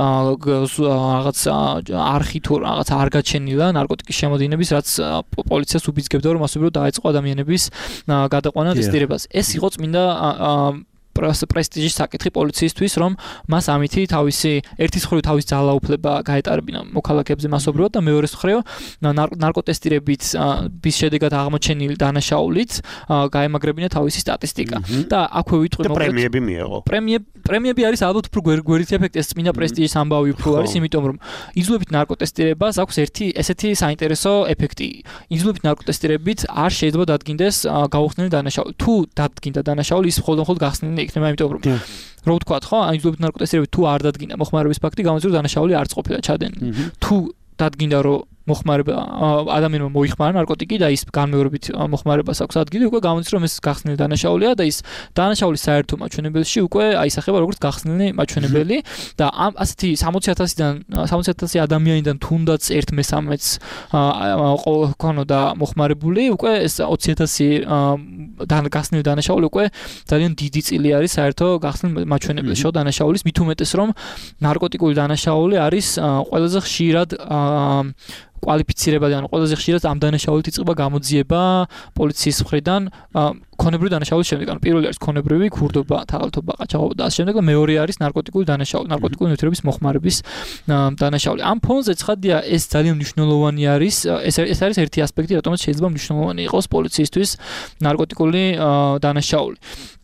რაღაც არხი თუ რაღაც არ გაჩენილა ნარკოტიკის შემოდინების, რაც პოლიციას უბიძგებდა რომ მასობრივად დაეწყო ადამიანების გადაყვანა ტესტირებას. ეს იყო წმინდა პრესტიჟის საკითხი პოლიციისთვის, რომ მას ამითი თავისი ერთის მხრივ თავის ძალაუფლება გაეტარებინა მოქალაქეებზე მასობრივად და მეორეს მხრივ ნარკოტესტირებით bis შედეგად აღმოჩენილი დანაშაულით გაემაგრებინა თავისი სტატისტიკა. და აქვე ვიტყვი მოკლედ პრემიები მიეღო. პრემიები არის ალბათ უფრო გვერდით ეფექტი, ეს წმინდა პრესტიჟის ამბავი უფრო არის, იმიტომ რომ იძულებით ნარკოტესტირებას აქვს ერთი ესეთი საინტერესო ეფექტი. იძულებით ნარკოტესტირებით არ შეიძლება დადგინდეს გაუხსნელი დანაშაული. თუ დადგინდა დანაშაული, ის მხოლოდ მხოლოდ გახსნილი იქნება, იმიტომ რომ რო ვთქვათ, ხო, ან იძულებით ნარკოტესტირებით თუ არ დადგინდა მოხმარების ფაქტი, გამოიწვია დანაშაული არც ყოფილა ჩადენილი. თუ დადგინდა რომ მოხმარება ადამიანმა მოიხმარა ნარკოტიკი და ის განმეორებით მოხმარებას აქვს ადგილი, უკვე გამოიწვია რომ ეს გახსნილი დანაშაულია და ის დანაშაულის საერთო მაჩვენებელში უკვე აისახება როგორც გახსნილი მაჩვენებელი და ამ ასეთი სამოცი ათასიდან სამოცი ათასი ადამიანიდან თუნდაც ერთ მესამეც ქონოდა მოხმარებული, უკვე ეს ოცი ათასი გახსნილი დანაშაული უკვე ძალიან დიდი წილი არის საერთო გახსნილი მაჩვენებელში დანაშაულის, მით უმეტეს რომ ნარკოტიკული დანაშაული არის ყველაზე ხშირად კვალიფიცირებადი, ანუ ყველაზე ხშირად ამ დანაშაულით იწყება გამოძიება პოლიციის მხრიდან ქონებრივი დანაშაულის შემდეგ. ანუ პირველი არის ქონებრივი, ქურდობა, თაღალთობა, ყაჩაღობა და ამ შემდეგ და მეორე არის ნარკოტიკული დანაშაული, ნარკოტიკული ნივთიერების მოხმარების დანაშაული. ამ ფონზე ცხადია ეს ძალიან მნიშვნელოვანი არის, ეს ეს არის ერთი ასპექტი, რატომაც შეიძლება მნიშვნელოვანი იყოს პოლიციისთვის ნარკოტიკული დანაშაული.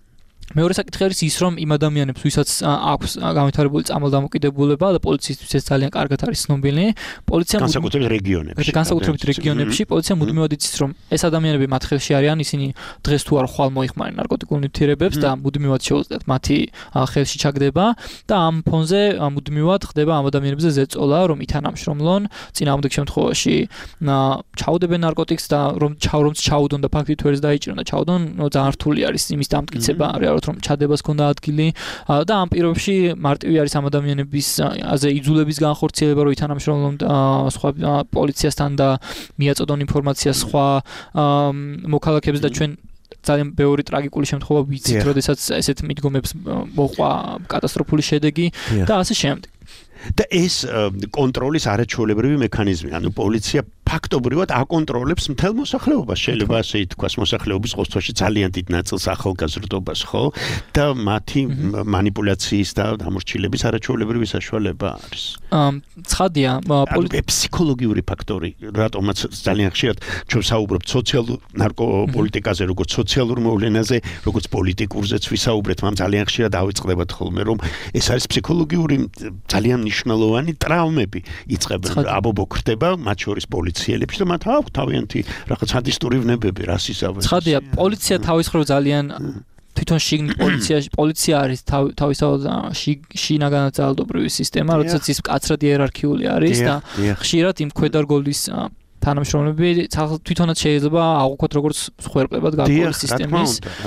მეორე საკითხი არის ის, რომ იმ ადამიანებს, ვისაც აქვს განვითარებული წამალდამოკიდებულება და პოლიციისთვის ეს ძალიან კარგად არის ცნობილი, პოლიცია განსაკუთრებით რეგიონებში. განსაკუთრებით რეგიონებში პოლიცია მუდმივად იცის, რომ ეს ადამიანები მათ ხელში არიან, ისინი დღეს თუ არ ხვალ მოიხმარენ ნარკოტიკულ ნივთიერებებს და მუდმივად შეუძლიათ მათი ხელში ჩაგდება და ამ ფონზე მუდმივად ხდება ამ ადამიანებზე ზეწოლა, რომ ითანამშრომლონ, წინააღმდეგ შემთხვევაში ჩაუდებენ ნარკოტიკს და რომ ჩაურომც ჩაუდონ და ფაქტით ვერც დაიჭირონ და ჩაუდონ, ძალიან რთული არის იმის დამტკიცება, რომ ჩადებას ქონდა ადგილი და ამ პირობებში მარტივი არის ამ ადამიანების აზე იძულების განხორციელება, რომ ითანამშრომლონ სხვა პოლიციასთან და მიაწოდონ ინფორმაციას სხვა მოქალაქეებს და ჩვენ ძალიან ბევრი ტრაგიკული შემთხვევა ვიცით, როდესაც ესეთ მიდგომებს მოყვა კატასტროფული შედეგი და ასე შემდეგ. და ეს კონტროლის არაჩვეულებრივი მექანიზმი, ანუ პოლიცია ფაქტობრივად აკონტროლებს მთელ მოსახლეობას, შეიძლება ასე ითქვას, მოსახლეობის ყოველთვის ძალიან დიდ ნაწილს ახალგაზრდობას, ხო? და მათი манипуляციის და დამორჩილების არაჩვეულებრივი საშუალება არის. ცხადია, ფსიქოლოგიური ფაქტორი, რატომაც ძალიან ხშირად ჩვენ საუბრობთ სოციალურ ნარკოპოლიტიკაზე, როგორც სოციალურ მოვლენაზე, როგორც პოლიტიკურზეც ვისაუბრეთ, მაგრამ ძალიან ხშირად დავიწყდებათ ხოლმე, რომ ეს არის ფსიქოლოგიური ძალიან მნიშვნელოვანი ტრაუმები იწყებენ, აბობო ხდება, მათ შორის პოლიციელებში და მათ აქვს თავიანთი რაღაც სადისტური ვნებები, რასისავე. ცხადია, პოლიცია თავის მხრივ ძალიან თვითონ შიგნით პოლიცია პოლიცია არის თავისთავად შინაგანად ძალადობრივი სისტემა, როდესაც ის მკაცრად იერარქიული არის და ხშირად იმ ქვედარგოლის თანამშრომლები თვითონაც შეიძლება აღვქვათ როგორც სხვერპლებად გარკვეული სისტემის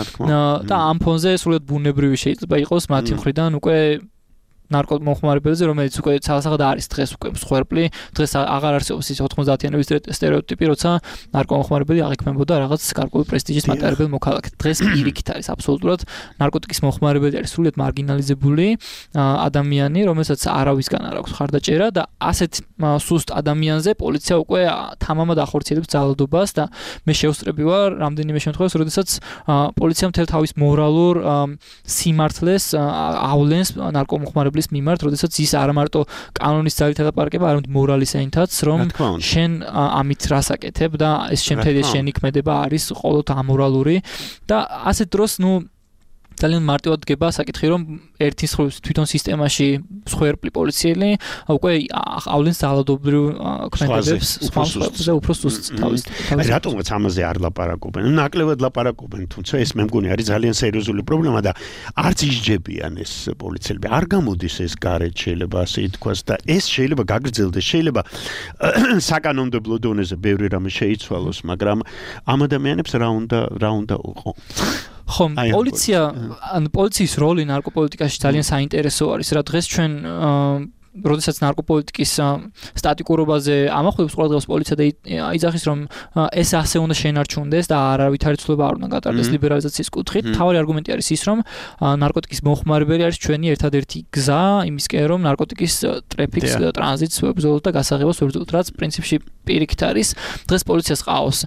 და ამ ფონზე სულად ბუნებრივი შეიძლება იყოს მათი მხრიდან უკვე ნარკომოხმარებელზე, რომელიც უკვე ცალსაღად არის დღეს უკვე მსხვერპლი, დღეს აღარ არსებობს ის ოთხმოცდაათიანების სტერეოტიპი, როცა ნარკომოხმარებელი აღიქმებოდა რაღაც გარკვეული პრესტიჟის მატარებელ მოქალაქედ. დღეს პირიქით არის აბსოლუტურად ნარკოტიკის მოხმარებელი არის სრულიად მარგინალიზებული ადამიანი, რომელსაც არავისგან არ აქვს ხარდაჭერა და ასეთ სუსტ ადამიანზე პოლიცია უკვე თამამად ახორციელებს ძალადობას და მე შევსწრები ვარ რამდენიმე შემთხვევაში, როდესაც პოლიცია მთელ თავის მორალურ სიმართლეს ავლენს ნარკომოხმარებელს მიმართ, როდესაც ის არ მარტო კანონის ძალით ელაპარაკება, არამედ მორალის ენითაც, რომ შენ ამით რას აკეთებ და ეს შემთხვევაში შენი ქმედება არის ყოველთ ამორალური და ასეთ დროს, ნუ ძალიან მარტივად დგება საკითხი, რომ ერთის მხრივ თვითონ სისტემაში სხვერპლი პოლიციელი უკვე ავლენს ძალადობრივ ქმედებებს, სხვა სხვებზე უფრო სუსტ თავის. რატომაც ამაზე არ ლაპარაკობენ? ნაკლებად ლაპარაკობენ, თუმცა ეს მე მგონი არის ძალიან სერიოზული პრობლემა და არც ისჯებიან ეს პოლიციელები. არ გამოდის ეს გარეთ, შეიძლება ასე ითქვას და ეს შეიძლება გაგრძელდეს, შეიძლება საკანონმდებლო დონეზე ბევრი რამე შეიცვალოს, მაგრამ ამ ადამიანებს რა უნდა რა უნდა უყო? ხომ, პოლიცია, ანუ პოლიციის როლი ნარკოპოლიტიკაში ძალიან საინტერესო არის, რა დღეს ჩვენ როდესაც ნარკოპოლიტიკის სტატიკურობაზე ამახვილებს ყურადღებას პოლიცია და იძახის, რომ ეს ასე უნდა შენარჩუნდეს და არავითარი ცვლილება არ უნდა გატარდეს ლიბერალიზაციის კუთხით. თავი არგუმენტი არის ის, რომ ნარკოტიკის მოხმარებელი არის ჩვენი ერთადერთი გზა იმისკენ, რომ ნარკოტიკის ტრაფიკს, ტრანზიტს ვებრძოლოთ და გასაღებოს ვებრძოლოთ, რაც პრინციპში პირიქით არის. დღეს პოლიციას ყავს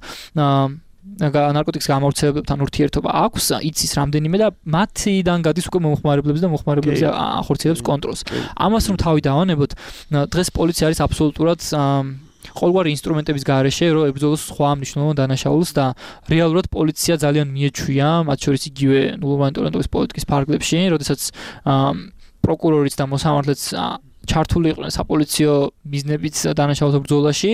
ნარკოტიკის გამავრცელებლებთან ურთიერთობა აქვს, იცის რამდენიმე და მათიდან გადის უკვე მომხმარებლებს და მომხმარებლებზე ახორციელებს კონტროლს. ამას რომ თავი დავანებოთ, დღეს პოლიცია არის აბსოლუტურად ყოველგვარი ინსტრუმენტების გარეშე, რომ ებრძოლოს სხვა მნიშვნელოვან დანაშაულს და რეალურად პოლიცია ძალიან მიეჩვია, მათ შორის იგივე ნულოვანი ტოლერანტობის პოლიტიკის ფარგლებში, როდესაც პროკურორიც და მოსამართლეც ჩართული იყვნენ საპოლიციო მიზნებით დანაშაულთა ბრძოლაში.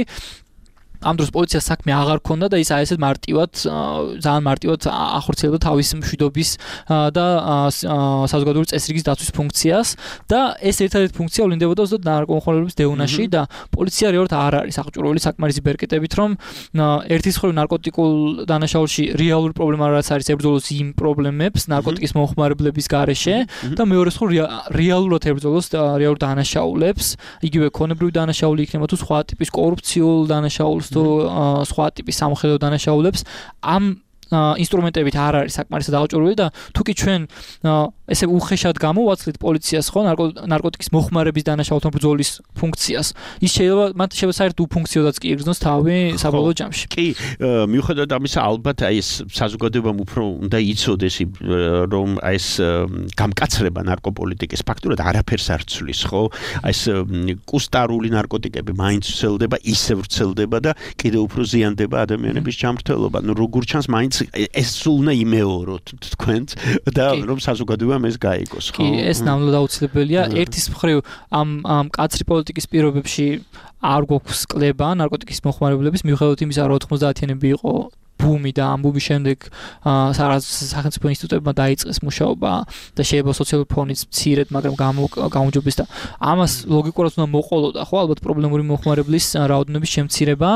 ამ დროს პოლიციას საქმე აღარ ქონდა და ის აი ესეთ მარტივად ძალიან მარტივად ახორციელებდა თავის მშვიდობის და საზოგადოებრივი წესრიგის დაცვის ფუნქციას და ეს ერთადერთი ფუნქცია ვლინდებოდა ზუსტად ნარკომოხმარებლების დევნაში და პოლიცია რეალურად არ არის აღჭურვილი საკმარისი ბერკეტებით, რომ ერთის მხრივ ნარკოტიკულ დანაშაულში რეალური პრობლემა რაც არის ებრძოლოს იმ პრობლემებს ნარკოტიკის მომხმარებლების გარეშე და მეორეს მხრივ რეალურად ებრძოლოს რეალურ დანაშაულებს, იგივე ქონებრივი დანაშაული იქნება თუ სხვა ტიპის კორუფციულ დანაშაულს თუ სხვა ტიპის სამხედრო დანაშაულებს ამ ინსტრუმენტებით არ არის საკმარისად აღჭურვილი და თუკი ჩვენ ესე უხეშად გამოვაცლით პოლიციას ხო ნარკოტიკის მოხმარების დანაშაულთან ბრძოლის ფუნქციას, ის შეიძლება მათ შეიძლება საერთოდ უფუნქციოდაც კი იგრძნოს თავი საბოლოო ჯამში. კი, მიუხედავად ამისა, ალბათ აი ეს საზოგადოებამ უფრო უნდა იცოდეს, რომ აი ეს გამკაცრება ნარკოპოლიტიკის ფაქტურად არაფერს არ ცვლის, ხო? აი ეს კუსტარული ნარკოტიკები მაინც ვრცელდება, ისე ვრცელდება და კიდევ უფრო ზიანდება ადამიანების ჯანმრთელობა. ნუ როგორ ჩანს, მაინც მაინც ეს სულ უნდა იმეოროთ თქვენც და რომ საზოგადოებამ ეს გაიგოს, ხო? კი, ეს ნამდვილად აუცილებელია. ერთის მხრივ ამ ამ კაცრი პოლიტიკის პირობებში არ გვაქვს კლება ნარკოტიკის მოხმარებლების, მიუხედავად იმისა, რომ ოთხმოცდაათიანები იყო ბუმი და ამ ბუმის შემდეგ სახელმწიფო ინსტიტუტებმა დაიწყეს მუშაობა და შეიძლება სოციალური ფონიც მცირედ, მაგრამ გამოუჯობეს და ამას ლოგიკურად უნდა მოყოლოდა, ხო, ალბათ პრობლემური მოხმარებლის რაოდენობის შემცირება,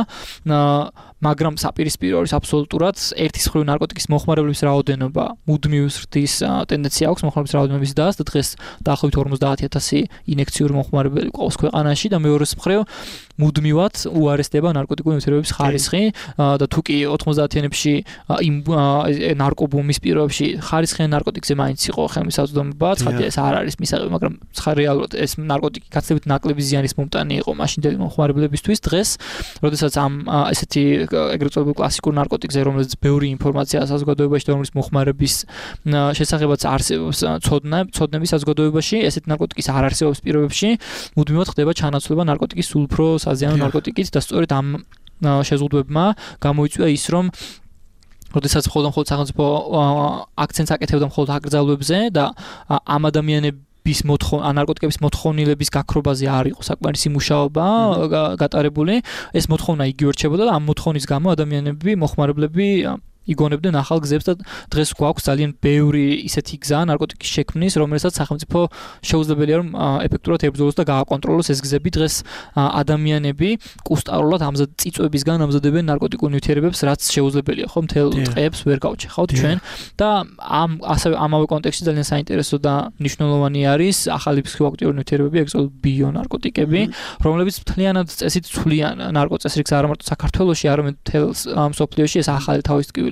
მაგრამ საპირისპირო არის აბსოლუტურად ერთის მხრივ ნარკოტიკის მოხმარებლების რაოდენობა მუდმივ ზრდის ტენდენცია აქვს მოხმარებლების რაოდენობის დას და დღეს დაახლოებით ორმოცდაათი ათასი ინექციური მოხმარებელი ყავს ქვეყანაში და მეორეს მხრივ მუდმივად უარესდება ნარკოტიკული ნივთიერებების ხარისხი და თუ კი ოთხმოცდაათიანებში იმ ნარკობუმის პირობებში ხარისხიან ნარკოტიკზე მაინც იყო ხელმისაწვდომობა, ცხადია ეს არ არის მისაღები, მაგრამ რეალურად ეს ნარკოტიკი გაცილებით ნაკლები ზიანის მომტანი იყო მაშინდელი მოხმარებლებისთვის. დღეს, როდესაც ამ ესეთი ეგრეთ წოდებულ კლასიკურ ნარკოტიკზე, რომელიც ბევრი ინფორმაცია საზოგადოებაში და რომლის მოხმარების შესახებაც არსებობს ცოდნა, ცოდნების საზოგადოებაში, ესეთი ნარკოტიკის არ არსებობს პირობებში, მუდმივად ხდება ჩანაცვლება ნარკოტიკის სულ უფრო საზიანო ნარკოტიკით და სწორედ ამ შეზღუდვებმა გამოიწვია ის, რომ როდესაც მხოლოდ მხოლოდ სახელმწიფო აქცენტს აკეთებდა მხოლოდ აკრძალვებზე და ამ ადამიანების მოთხოვნა ნარკოტიკების მოთხოვნილების გაქრობაზე არ იყო საკმარისი მუშაობა გატარებული, ეს მოთხოვნა იგივე რჩებოდა და ამ მოთხოვნის გამო ადამიანები, მოხმარებლები იგონებდნენ ახალ გზებს და დღეს გვაქვს ძალიან ბევრი ისეთი გზა ნარკოტიკის შექმნის, რომელსაც სახელმწიფო შეუძლებელია რომ ეფექტურად ებრძოლოს და გააკონტროლოს ეს გზები. დღეს ადამიანები კუსტარულად ამზად წიწვებისგან ამზადებენ ნარკოტიკულ ნივთიერებებს, რაც შეუძლებელია, ხო, მთელ ტყეებს ვერ გავჩეხავთ ჩვენ და ამ ასევე ამავე კონტექსტში ძალიან საინტერესო და მნიშვნელოვანი არის ახალი ფსიქოაქტიური ნივთიერებები, ეგრეთ ბიონარკოტიკები, რომლებიც მთლიანად წესით ცვლიან ნარკოწესრიგს არა მარტო საქართველოში, არამედ მთელ მსოფლიოში. ეს ახალი თავის ტკივილი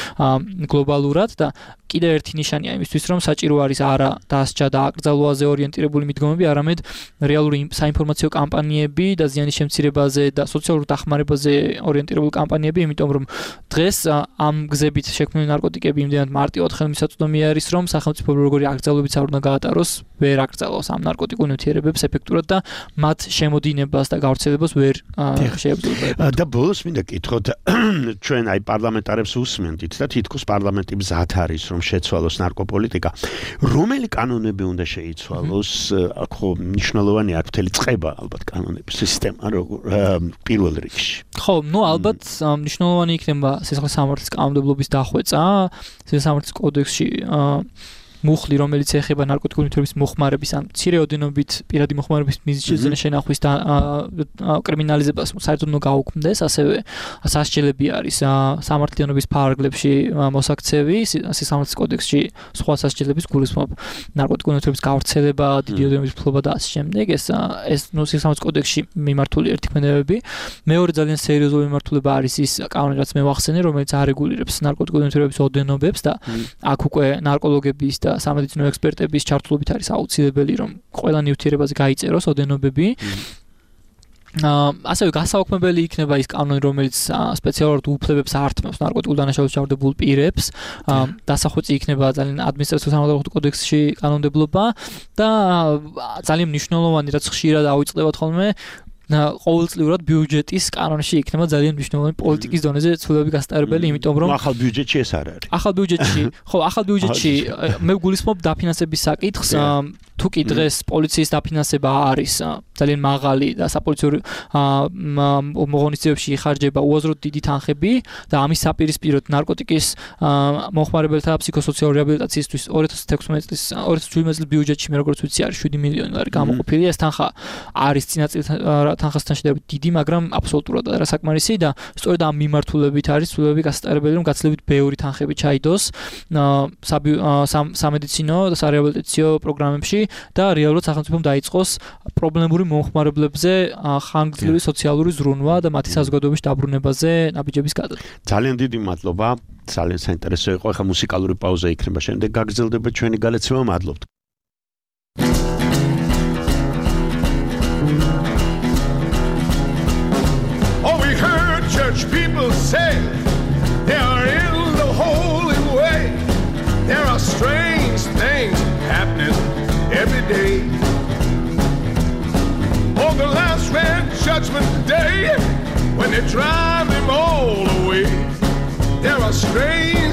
გლობალურად და კიდევ ერთი ნიშანია იმისთვის, რომ საჭირო არის არა დასჯა და აკრძალვაზე ორიენტირებული მიდგომები, არამედ რეალური საინფორმაციო კამპანიები და ზიანის შემცირებაზე და სოციალურ დახმარებაზე ორიენტირებული კამპანიები, იმიტომ რომ დღეს ამ გზებით შექმნილი ნარკოტიკები იმდენად მარტივად ხელმისაწვდომი არის, რომ სახელმწიფო როგორი აკრძალვებიც არ უნდა გაატაროს, ვერ აკრძალავს ამ ნარკოტიკულ ნივთიერებებს ეფექტურად და მათ შემოდინებას და გავრცელებას ვერ შეებრძოლება. და ბოლოს მინდა კითხოთ, ჩვენ აი პარლამენტარებს უსმენთ და თითქოს პარლამენტი მზად არის რომ შეცვალოს ნარკოპოლიტიკა. რომელი კანონები უნდა შეიცვალოს? ხო, მნიშვნელოვანია მთელი წყება ალბათ კანონების სისტემა პირველ რიგში. ხო, ნუ ალბათ მნიშვნელოვანი იქნება სისხლის სამართლის კანონმდებლობის დახვეწა, სისხლის სამართლის კოდექსში მუხლი, რომელიც ეხება ნარკოტიკული ნივთიერების მოხმარების ან მცირე ოდენობით პირადი მოხმარების მიზეზის შენახვის და კრიმინალიზებას საერთოდ უნდა გაუქმდეს, ასევე სასჯელები არის სამართლიანობის ფარგლებში მოსაქცევი, სისხლის კოდექსში სხვა სასჯელების გულისხმობ ნარკოტიკული ნივთიერების გავრცელება, დიდი ოდენობის ფლობა და ასე შემდეგ. ეს ეს ნუ სისხლის კოდექსში მიმართული ერთი ქმედებები. მეორე ძალიან სერიოზული მიმართულება არის ის კანონი, რაც მე ვახსენე, რომელიც არეგულირებს ნარკოტიკული ნივთიერების ოდენობებს და აქ უკვე ნარკოლოგების და სამედიცინო ექსპერტების ჩართულობით არის აუცილებელი, რომ ყველა ნივთიერებაზე გაიწეროს ოდენობები. ასევე გასაუქმებელი იქნება ის კანონი, რომელიც სპეციალურად უფლებებს ართმევს ნარკოტიკულ დანაშაულებში ჩავდებულ პირებს. დასახვეწი იქნება ძალიან ადმინისტრაციულ სამართალდამხმარებლო კოდექსში კანონმდებლობა და ძალიან მნიშვნელოვანი, რაც ხშირად ავიწყდებათ ხოლმე, ყოველწლიურად ბიუჯეტის კანონში იქნება ძალიან მნიშვნელოვანი პოლიტიკის დონეზე ცვლილებები გასტარებელი, იმიტომ რომ ახალ ბიუჯეტში ეს არ არის. ახალ ბიუჯეტში, ხო, ახალ ბიუჯეტში მე გულისხმობ დაფინანსების საკითხს. თუ კი დღეს პოლიციის დაფინანსება არის ძალიან მაღალი და საპოლიციო მოღონისძიებებში იხარჯება უაზროდ დიდი თანხები და ამის საპირისპიროდ ნარკოტიკის მოხმარებელთა ფსიქოსოციალური რეაბილიტაციისთვის ორი ათას თექვსმეტი წლის ორი ათას შვიდმეტი წლის ბიუჯეტში მე როგორც ვიცი არის შვიდი მილიონი ლარი გამოყოფილი. ეს თანხა არის წინა წლის თანხასთან შედარებით დიდი, მაგრამ აბსოლუტურად არასაკმარისი და სწორედ ამ მიმართულებით არის ცვლილებები გასტარებელი, რომ გაცილებით ბევრი თანხები ჩაიდოს სამედიცინო და სარეაბილიტაციო პროგრამებში და რეალურად სახელმწიფომ დაიწყოს პრობლემური მომხმარებლებზე ხანგრძლივი სოციალური ზრუნვა და მათი საზოგადოებაში დაბრუნებაზე ნაბიჯების გადადგმა. ძალიან დიდი მადლობა, ძალიან საინტერესო იყო. ახლა მუსიკალური პაუზა იქნება, შემდეგ გაგრძელდება ჩვენი გალეცება. მადლობთ. Oh, we heard church people say they are in the holy way. There are strange things happening every day. On the last red judgment day, when they drive them all away, there are strange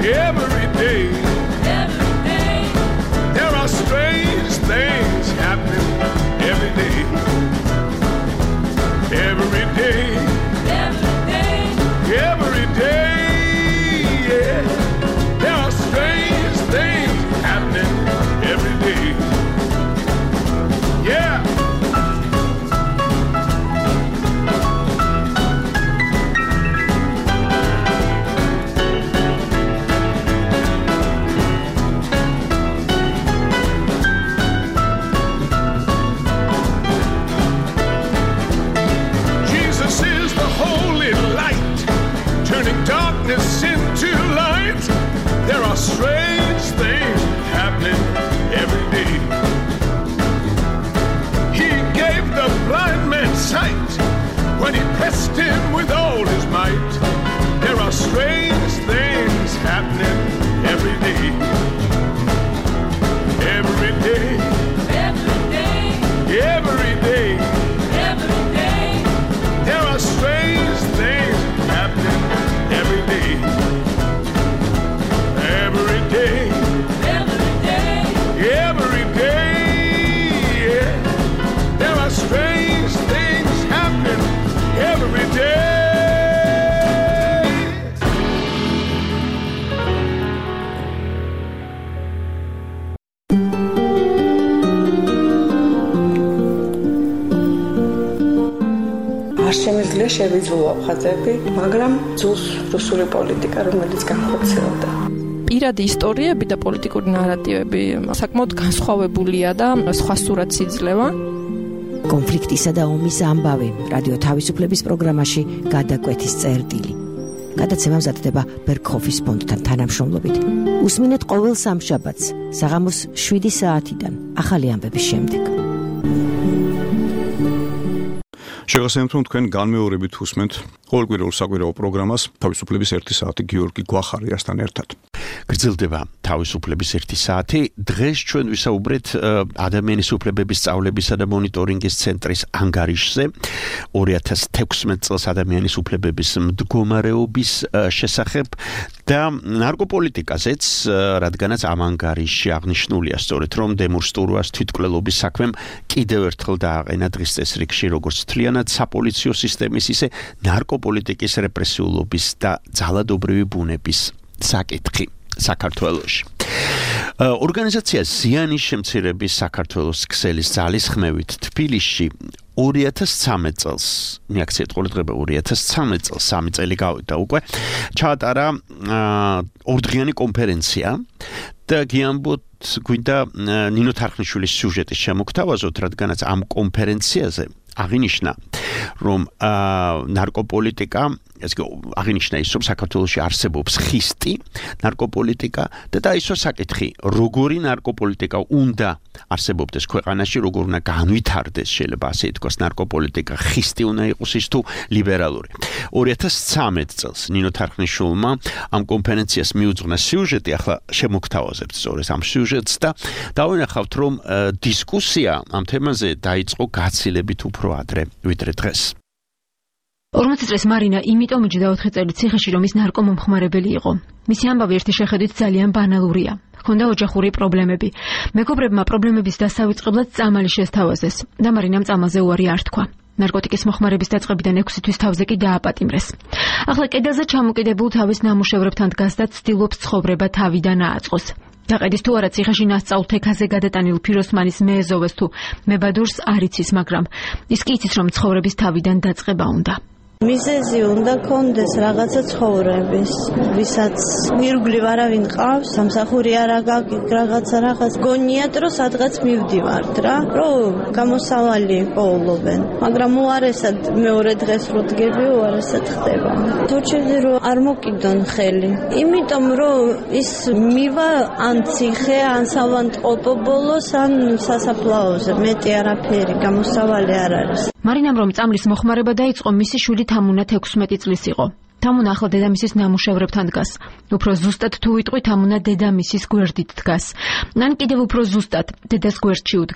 every day. Every day. There are strange things happening every day. Every day. Every day. Every day. Yeah. There are strange things happening every day. Yeah. Jesus is the holy light, turning darkness into light. There are strange things happening every day. He gave the blind man sight when he pressed him with all his might. There are strange things happening every day. Every day. Every day. Every day. Every day. There are strange things happening every day. Every day. Every day. Every day. Yeah. There are strange things happening every day. არ შემიძლია შევიძულო ხაზები, მაგრამ ძულს რუსული პოლიტიკა, რომელიც განხორციელდა. პირადი ისტორიები და პოლიტიკური ნარატივები საკმაოდ განსხვავებულია და სხვა სურათს იძლევა. კონფლიქტისა და ომის ამბავი რადიო თავისუფლების პროგრამაში გადაკვეთის წერტილი. გადაცემა მზადდება ბერგჰოფის ფონდთან თანამშრომლობით. უსმინეთ ყოველ სამშაბათს საღამოს შვიდი საათიდან ახალი ამბების შემდეგ. შეგახსენებთ, რომ თქვენ განმეორებით უსმენთ ყოველკვირეულ საკვირაო პროგრამას თავისუფლების ერთი საათი გიორგი გვახარიასთან ერთად. გრძელდება თავისუფლების ერთი საათი. დღეს ჩვენ ვისაუბრეთ ადამიანის უფლებების სწავლებისა და მონიტორინგის ცენტრის ანგარიშზე ორი ათას თექვსმეტ წელს ადამიანის უფლებების მდგომარეობის შესახებ და ნარკოპოლიტიკაზეც, რადგანაც ამ ანგარიშში აღნიშნულია სწორედ, რომ დემურ სტურვას თვითკვლელობის საქმემ კიდევ ერთხელ დააყენა დღის წესრიგში როგორც თლიანად საპოლიციო სისტემის, ისე ნარკოპოლიტიკის რეპრესიულობის და ძალადობრივი ბუნების საკითხი საქართველოში. ორგანიზაცია ზიანის შემცირების საქართველოს ქსელის ძალისხმევით თბილისში ორი ათას ცხრამეტ წელს, მიაქციეთ ყურადღება ორი ათას ცხრამეტ წელს, სამი წელი გავიდა უკვე, ჩაატარა ორდღიანი კონფერენცია და გიამბოთ გვინდა ნინო თარხნიშვილის სიუჟეტის შემოგთავაზოთ, რადგანაც ამ კონფერენციაზე აღინიშნა, რომ ნარკოპოლიტიკა, ესე აღინიშნა ის, რომ საქართველოში არსებობს ხისტი ნარკოპოლიტიკა და დაისვა საკითხი, როგორი ნარკოპოლიტიკა უნდა არსებობდეს ქვეყანაში, როგორ უნდა განვითარდეს, შეიძლება ასე ითქვას, ნარკოპოლიტიკა ხისტი უნდა იყოს ის თუ ლიბერალური. ორი ათას ცხრამეტ წელს ნინო თარხნიშვილმა ამ კონფერენციას მიუძღვნა სიუჟეტი, ახლა შემოგთავაზებთ სწორედ ამ სიუჟეტს და დავინახავთ, რომ დისკუსია ამ თემაზე დაიწყო გაცილებით უფრო ადრე, ვიდრე დღეს. ორმოცი წლის მარინა იმიტომ მიჯდა ოთხი წელი ციხეში, რომ ის ნარკომომხმარებელი იყო. მისი ამბავი ერთი შეხედვით ძალიან ბანალურია. ჰქონდა ოჯახური პრობლემები. მეგობრებმა პრობლემების დასავიწყებლად წამალი შესთავაზეს და მარინამ წამალზე უარი არ თქვა. ნარკოტიკის მოხმარების დაწყებიდან ექვსი თვის თავზე კი დააპატიმრეს. ახლა კედელზე ჩამოკიდებულ თავის ნამუშევრებთან დგას და ცდილობს ცხოვრება თავიდან ააწყოს. დაყედის თუ არა ციხეში ნასწავლ თექაზე გადატანილ ფიროსმანის მეეზოვეს თუ მებადურს არ იცის, მაგრამ ის კი იცის, რომ ცხოვრების თავიდან დაწყება უნდა. მიზეზი უნდა კონდეს რაღაცა ცხოვრების, ვისაც ირგვლივ არავინ ყავს, სამსახური არ აგაგ რაღაცა რაღაც გონიათ, რომ სადღაც მივდივართ რა, რომ გამოსავალი პოულობენ, მაგრამ უარესად მეორე დღეს რო დგები, უარესად ხდება. თორჩეზე რომ არ მოკიდონ ხელი, იმიტომ რომ ის მივა ან ციხე, ან სავანტყოფო ბოლოს, ან სასაფლაოზე, მეტი არაფერი, გამოსავალი არ არის. მარინამ რომ წამლის მოხმარება დაიწყო, მისი შვილი თამუნა თექვსმეტი წლის იყო. თამუნა ახლა დედამისის ნამუშევრებთან დგას. უფრო ზუსტად თუ ვიტყვი, თამუნა დედამისის გვერდით დგას. ან კიდევ უფრო ზუსტად, დედას გვერდში უდგას.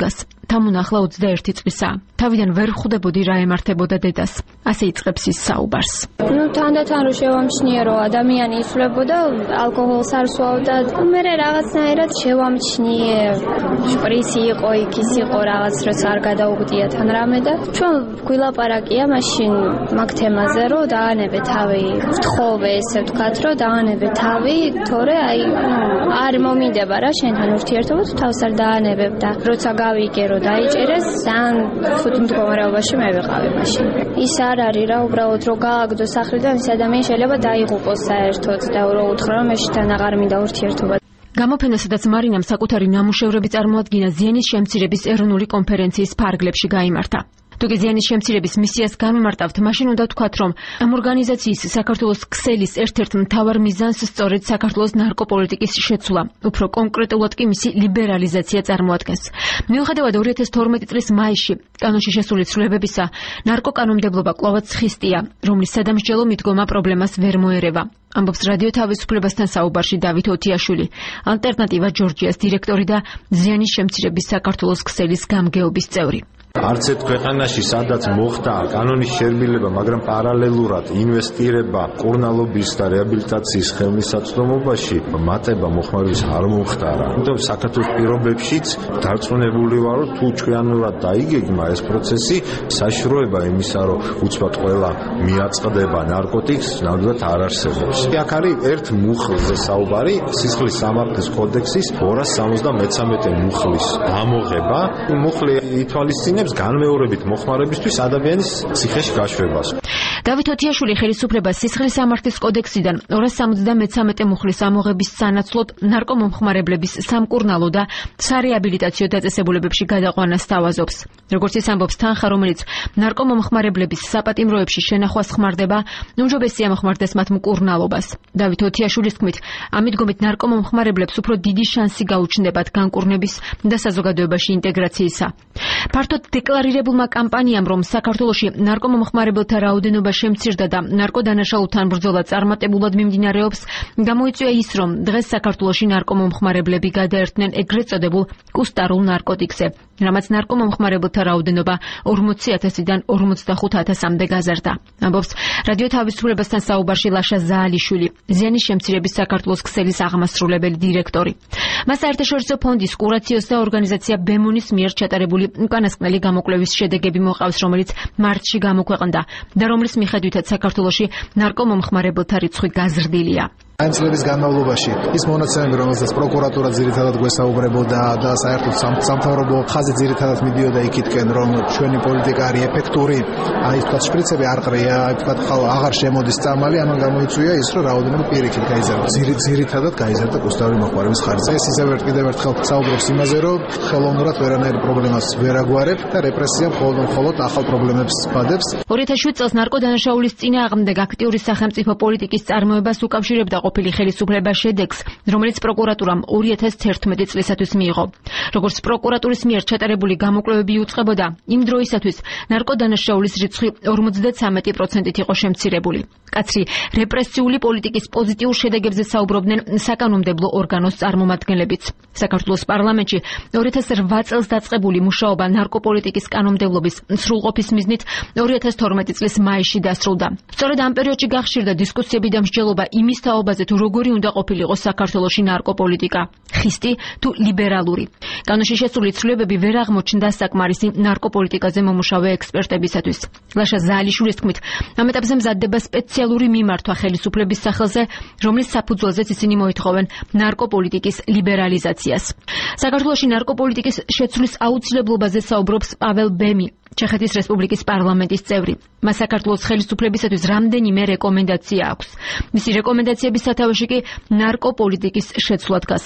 თამუნახლა ოცდაერთი წლისაა. თავიდან ვერ ხვდებოდი რა ემართებოდა დედას. ასე იწყებს ის საუბარს. ნუ თანდათან რო შევამჩნიე რომ ადამიანი იცვლებოდა ალკოჰოლს არ სვავდა, მე რაღაცნაირად შევამჩნიე შპრიცი იყო, იქ ის იყო რაღაც რაც არ გადაუგდია თან რამე და ჩვენ გვილაპარაკია მაშინ მაგ თემაზე რომ დაანებე თავი, ვთხოვე ესე ვთქვათ რომ დაანებე თავი, თორე აი არ მომინდება რა შენთან ურთიერთობა თუ თავს არ დაანებებ და როცა გავიგე რომ დაიჭერეს ძალიან ხუთ მდგომარეობაში მე ვიყავი მაშინ. ის არ არის რა უბრალოდ რომ გააგდო სახლიდან ის ადამიანი შეიძლება დაიღუპოს საერთოდ და რო უთხრა რომ მე შენთან აღარ მინდა ურთიერთობა. გამოფენა, სადაც მარინამ საკუთარი ნამუშევრები წარმოადგინა ზიანის შემცირების ეროვნული კონფერენციის ფარგლებში გაიმართა. თუკი ზიანის შემცირების მისიას განმარტავთ, მაშინ უნდა ვთქვათ, რომ ამ ორგანიზაციის საქართველოს ქსელის ერთ-ერთ მთავარ მიზანს სწორედ საქართველოს ნარკოპოლიტიკის შეცვლა, უფრო კონკრეტულად კი მისი ლიბერალიზაცია წარმოადგენს. მიუხედავად ორი ათას თორმეტი წლის მაისში კანონში შესული ცვლილებებისა, ნარკოკანონმდებლობა კვლავაც ხისტია, რომლის სადამსჯელო მიდგომა პრობლემას ვერ მოერევა. ამბობს რადიო თავისუფლებასთან საუბარში დავით ოთიაშვილი, ალტერნატივა ჯორჯიას დირექტორი და ზიანის შემცირების საქართველოს ქსელის გამგეობის წევრი. არც ერთ ქვეყანაში სადაც მოხდა კანონის შერბილება, მაგრამ პარალელურად ინვესტირება კურნალობის და რეაბილიტაციის ხელმისაწვდომობაში მატება მოხმარების არ მომხდარა. თუმცა საქართველოს პირობებშიც დარწმუნებული ვარ, რომ თუ ჩვენურად დაიგეგმა ეს პროცესი, საშიშროება იმისა, რომ უცბად ყველა მიაწყდება ნარკოტიკს, ნამდვილად არ არსებობს. აქ არის ერთ მუხლზე საუბარი, სისხლის სამართლის კოდექსის ორას სამოცდამეცამეტე მუხლის ამოღება. მუხლი ითვალისწინებს განმეორებით მოხმარებისთვის ადამიანის ციხეში გაშვებას. დავით ოთიაშვილი ხელისუფლებას სისხლის სამართლის კოდექსიდან ორას სამოცდამეცამეტე მუხლის ამოღების სანაცვლოდ ნარკომომხმარებლების სამკურნალო და სარეაბილიტაციო დაწესებულებებში გადაყვანას სთავაზობს. როგორც ის ამბობს, თანხა, რომელიც ნარკომომხმარებლების საპატიმროებში შენახვას ხმარდება, უმჯობესია მოხმარდეს მათ მკურნალობას. დავით ოთიაშვილის თქმით, ამ მიდგომით ნარკომომხმარებლებს უფრო დიდი შანსი გაუჩნდებათ განკურნების და საზოგადოებაში ინტეგრაციისა. ფართოდ დეკლარირებულმა კამპანიამ, რომ საქართველოში ნარკომომხმარებელთა რაოდენობა შემცირდა და ნარკოდანაშაულთან ბრძოლა წარმატებულად მიმდინარეობს, გამოიწვია ის, რომ დღეს საქართველოში ნარკომომხმარებლები გადაერთნენ ეგრეთ წოდებულ კუსტარულ ნარკოტიკზე, რამაც ნარკომომხმარებელთა რაოდენობა ორმოცი ათასიდან ორმოცდახუთ ათასამდე გაზარდა. ამბობს რადიო თავისუფლებასთან საუბარში ლაშა ზაალიშვილი, ზიანის შემცირების საქართველოს ქსელის აღმასრულებელი დირექტორი. მას საერთაშორისო ფონდის კურაციოს და ორგანიზაცია ბემონის მიერ ჩატარებული უკანასკნელი გამოკვლევის შედეგები მოყავს, რომელიც მარტში გამოქვეყნდა და რომლის მიხედვითაც საქართველოში ნარკომომხმარებელთა რიცხვი გაზრდილია. Այն წლების განმავლობაში ის მონაცემები, რომელსაც პროკურატურა ძირითადად გვესაუბრებოდა და საერთოდ სამთავრობო ხაზი ძირითადად მიდიოდა იქითკენ, რომ ჩვენი პოლიტიკა არის ეფექტური, აი თქვა შპრიცები არ ყრია, აი თქვა ხალ აღარ შემოდის წამალი, ამან გამოიწვია ის, რომ რაოდენობა პირიქით გაიზარდა. ძირითადად გაიზარდა კუსტარული მოხმარების ხარჯზე. ეს ისევ ერთ კიდევ ერთხელ საუბრობს იმაზე, რომ ხელოვნურად ვერანაირ პრობლემას ვერ აგვარებ და რეპრესია მხოლოდ ახალ პრობლემებს ბადებს. ორი ათას შვიდ წელს ნარკოდანაშაულის წინააღმდეგ აქტიური სახელმწიფო პოლიტიკის წარმოებას უკავშირებდა ყოფილი ხელისუფლება შედეგს, რომელიც პროკურატურამ ორი ათას თერთმეტი წლისათვის მიიღო. როგორც პროკურატურის მიერ ჩატარებული გამოკვლევები იუწყებოდა, იმ დროისათვის ნარკოდანაშაულის რიცხვი ორმოცდათვრამეტი პროცენტით იყო შემცირებული. კაცრი რეპრესიული პოლიტიკის პოზიტიურ შედეგებზე საუბრობდნენ საკანონმდებლო ორგანოს წარმომადგენლებიც. საქართველოს პარლამენტში ორი ათას რვა წელს დაწყებული მუშაობა ნარკოპოლიტიკის კანონმდებლობის სრულყოფის მიზნით ორი ათას თორმეტი წლის მაისში დასრულდა. სწორედ ამ პერიოდში გახშირდა დისკუსიები და მსჯელობა იმის თაობაზე, თუ როგორი უნდა ყოფილიყო საქართველოში ნარკოპოლიტიკა, ხისტი თუ ლიბერალური. კანონში შესული ცვლილებები ვერ აღმოჩნდა საკმარისი ნარკოპოლიტიკაზე მომუშავე ექსპერტებისათვის. ლაშა ზაალიშვილის თქმით, ამ ეტაპზე მზადდება სპეციალური მიმართვა ხელისუფლების სახელზე, რომლის საფუძველზეც ისინი მოითხოვენ ნარკოპოლიტიკის ლიბერალიზაციას. საქართველოში ნარკოპოლიტიკის შეცვლის აუცილებლობაზე საუბრობს პაվել ბემი, ჩეხეთის რესპუბლიკის პარლამენტის წევრი. მას საქართველოს ხელისუფლებისათვის რამდენიმე რეკომენდაცია აქვს. მისი რეკომენდაციების სათავეში კი ნარკოპოლიტიკის შეცვლა დგას.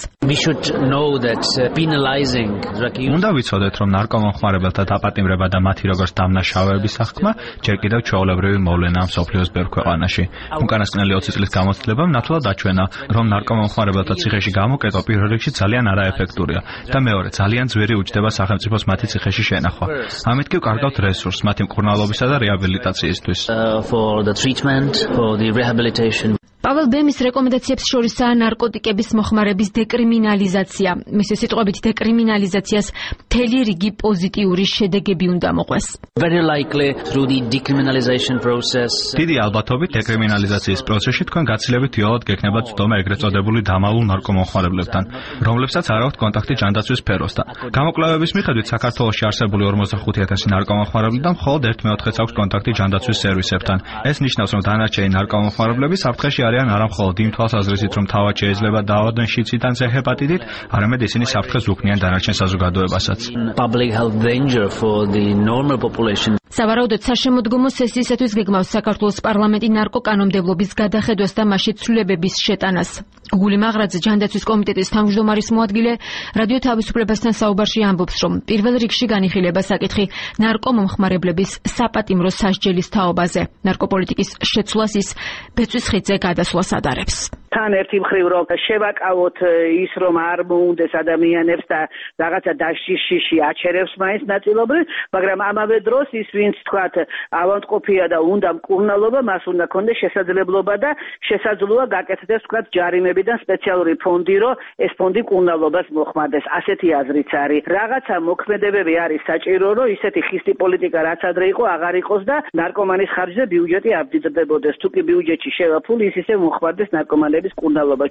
უნდა ვიცოდეთ, რომ ნარკომომხმარებელთა დაპატიმრება და მათი როგორც დამნაშავეების აღქმა ჯერ კიდევ ჩვეულებრივი მოვლენაა მსოფლიოს ბევრ ქვეყანაში. უკანასკნელი ოცი წლის გამოცდილებამ ნათლად აჩვენა, რომ ნარკომომხმარებელთა ციხეში გამოკეტვა პირველ რიგში ძალიან არაეფექტურია და მეორე ძალიან ძვირი უჯდება სახელმწიფოს მათი ციხეში შენახვა. ამით კი ვკარგავთ რესურსს მათი მკურნალობისა და რეაბილიტაციისთვის. პაվել ბემის რეკომენდაციებს შორისაა ნარკოტიკების მოხმარების დეკრიმინალიზაცია. მისი სიტყვებით დეკრიმინალიზაციას მთელი რიგი პოზიტიური შედეგები უნდა მოყვეს. Very likely through the decriminalization process. დიდი ალბათობით დეკრიმინალიზაციის პროცესში თქვენ გაცილებით იოლად გექნებათ ცდომა ეგრეთ წოდებული დამალულ ნარკომომხმარებლებთან, რომლებსაც არ აქვთ კონტაქტი ჯანდაცვის სფეროსთან. გამოკვლევების მიხედვით საქართველოში არსებული ორმოცდახუთი ათასი ნარკომომხმარებლიდან მხოლოდ ერთ მეოთხედს აქვს კონტაქტი ჯანდაცვის სერვისებთან. ეს ნიშნავს, რომ დანარჩენი ნარკომომხმარებლები საფრთხეში არიან არა მხოლოდ იმ თვალსაზრისით, რომ თავად შეიძლება დაავადდნენ შიციდან ძე ჰეპატიტით, არამედ ისინი საფრთხეს უქმნიან დანარჩენ საზოგადოებასაც. Public health danger for the normal population. სავარაუდოდ საშემოდგომო სესიისათვის გეგმავს საქართველოს პარლამენტი ნარკოკანონმდებლობის გადახედვას და მასში ცვლილებების შეტანას. გული მაღრაძე ჯანდაცვის კომიტეტის თავმჯდომარის მოადგილე რადიო თავისუფლებასთან საუბარში ამბობს, რომ პირველ რიგში განიხილება საკითხი ნარკომომხმარებლების საპატიმრო სასჯელის თაობაზე. ნარკოპოლიტიკის შეცვლას ის ბეწვის ხიდზე გადასვლას ადარებს. თან ერთი მხრივ რომ შევაკავოთ ის რომ არ მოუნდეს ადამიანებს და რაღაცა დაშიში აჩერებს მაინც ნაწილობრივ, მაგრამ ამავე დროს ის ვინც თქვათ ავადმყოფია და უნდა მკურნალობა, მას უნდა ქონდეს შესაძლებლობა და შესაძლოა გაკეთდეს თქვათ ჯარიმებიდან სპეციალური ფონდი, რომ ეს ფონდი მკურნალობას მოხმარდეს. ასეთი აზრიც არის. რაღაცა მოქმედებები არის საჭირო, რომ ისეთი ხისტი პოლიტიკა რაც ადრე იყო აღარ იყოს და ნარკომანის ხარჯზე ბიუჯეტი არ მდიდრდებოდეს. თუ კი ბიუჯეტში შევა ფული, ის ისე მოხმარდეს ნარკომანების კურნალობა.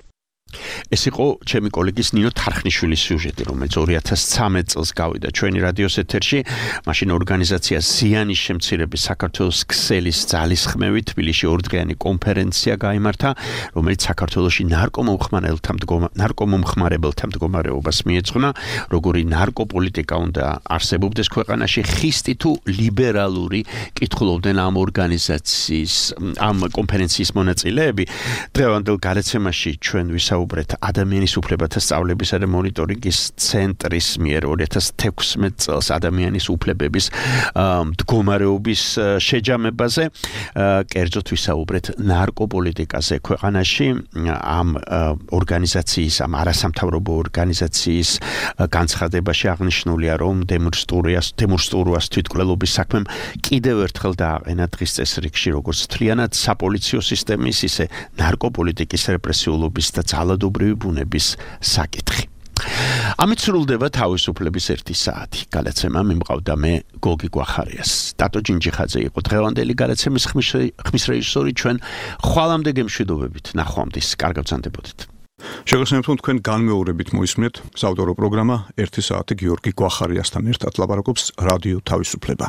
ეს იყო ჩემი კოლეგის ნინო თარხნიშვილის სიუჟეტი, რომელიც ორი ათას ცხრამეტ წელს გავიდა ჩვენი რადიოს ეთერში. მაშინ ორგანიზაცია ზიანის შემცირების საქართველოს ქსელის ძალისხმევით თბილისში ორდღიანი კონფერენცია გაიმართა, რომელიც საქართველოში ნარკომომხმარებელთა ნარკომომხმარებელთა მდგომარეობას მიეძღვნა, როგორი ნარკოპოლიტიკა უნდა არსებობდეს ქვეყანაში, ხისტი თუ ლიბერალური, კითხულობდნენ ამ ორგანიზაციის ამ კონფერენციის მონაწილეები. დღევანდელ გადაცემაში ჩვენ ვისაუბრეთ ადამიანის უფლებათა სწავლებისა და მონიტორინგის ცენტრის მიერ ორი ათას თექვსმეტ წელს ადამიანის უფლებების მდგომარეობის შეჯამებაზე, კერძოდ ვისაუბრეთ ნარკოპოლიტიკაზე ქვეყანაში. ამ ორგანიზაციის, ამ არასამთავრობო ორგანიზაციის განცხადებაში აღნიშნულია, რომ დემონსტრუას დემონსტრუას თვითმკვლელობის საქმემ კიდევ ერთხელ დააყენა დღის წესრიგში როგორც მთლიანად საპოლიციო სისტემის, ისე ნარკოპოლიტიკის რეპრესიულობის და ძალადობრივი ბუნების საკითხი. ამით სრულდება თავისუფლების ერთი საათი. გადაცემა მიმყავდა მე გოგი გვახარიას. დატო ჯინჯიხაძე იყო დღევანდელი გადაცემის ხმის რეჟისორი. ჩვენ ხვალამდე გემშვიდობებით. ნახვამდის. კარგად ბრძანდებოდეთ. შეგახსენებთ, რომ თქვენ განმეორებით მოისმენთ საავტორო პროგრამა ერთი საათი გიორგი გვახარიასთან ერთად ლაპარაკობს რადიო თავისუფლება.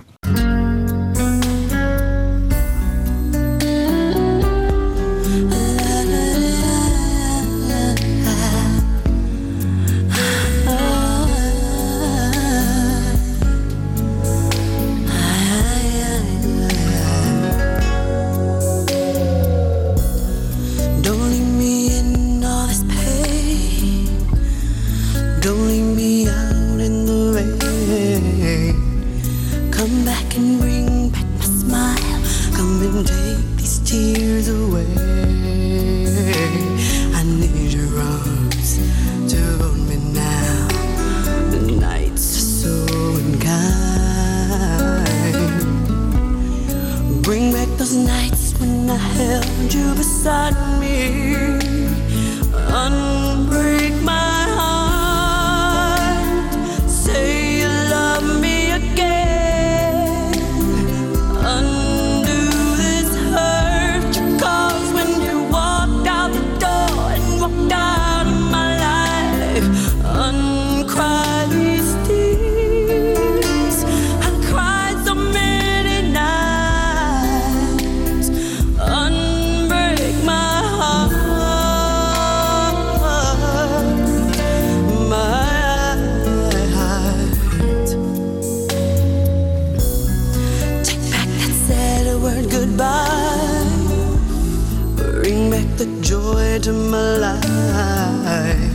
Bring back the joy to my life.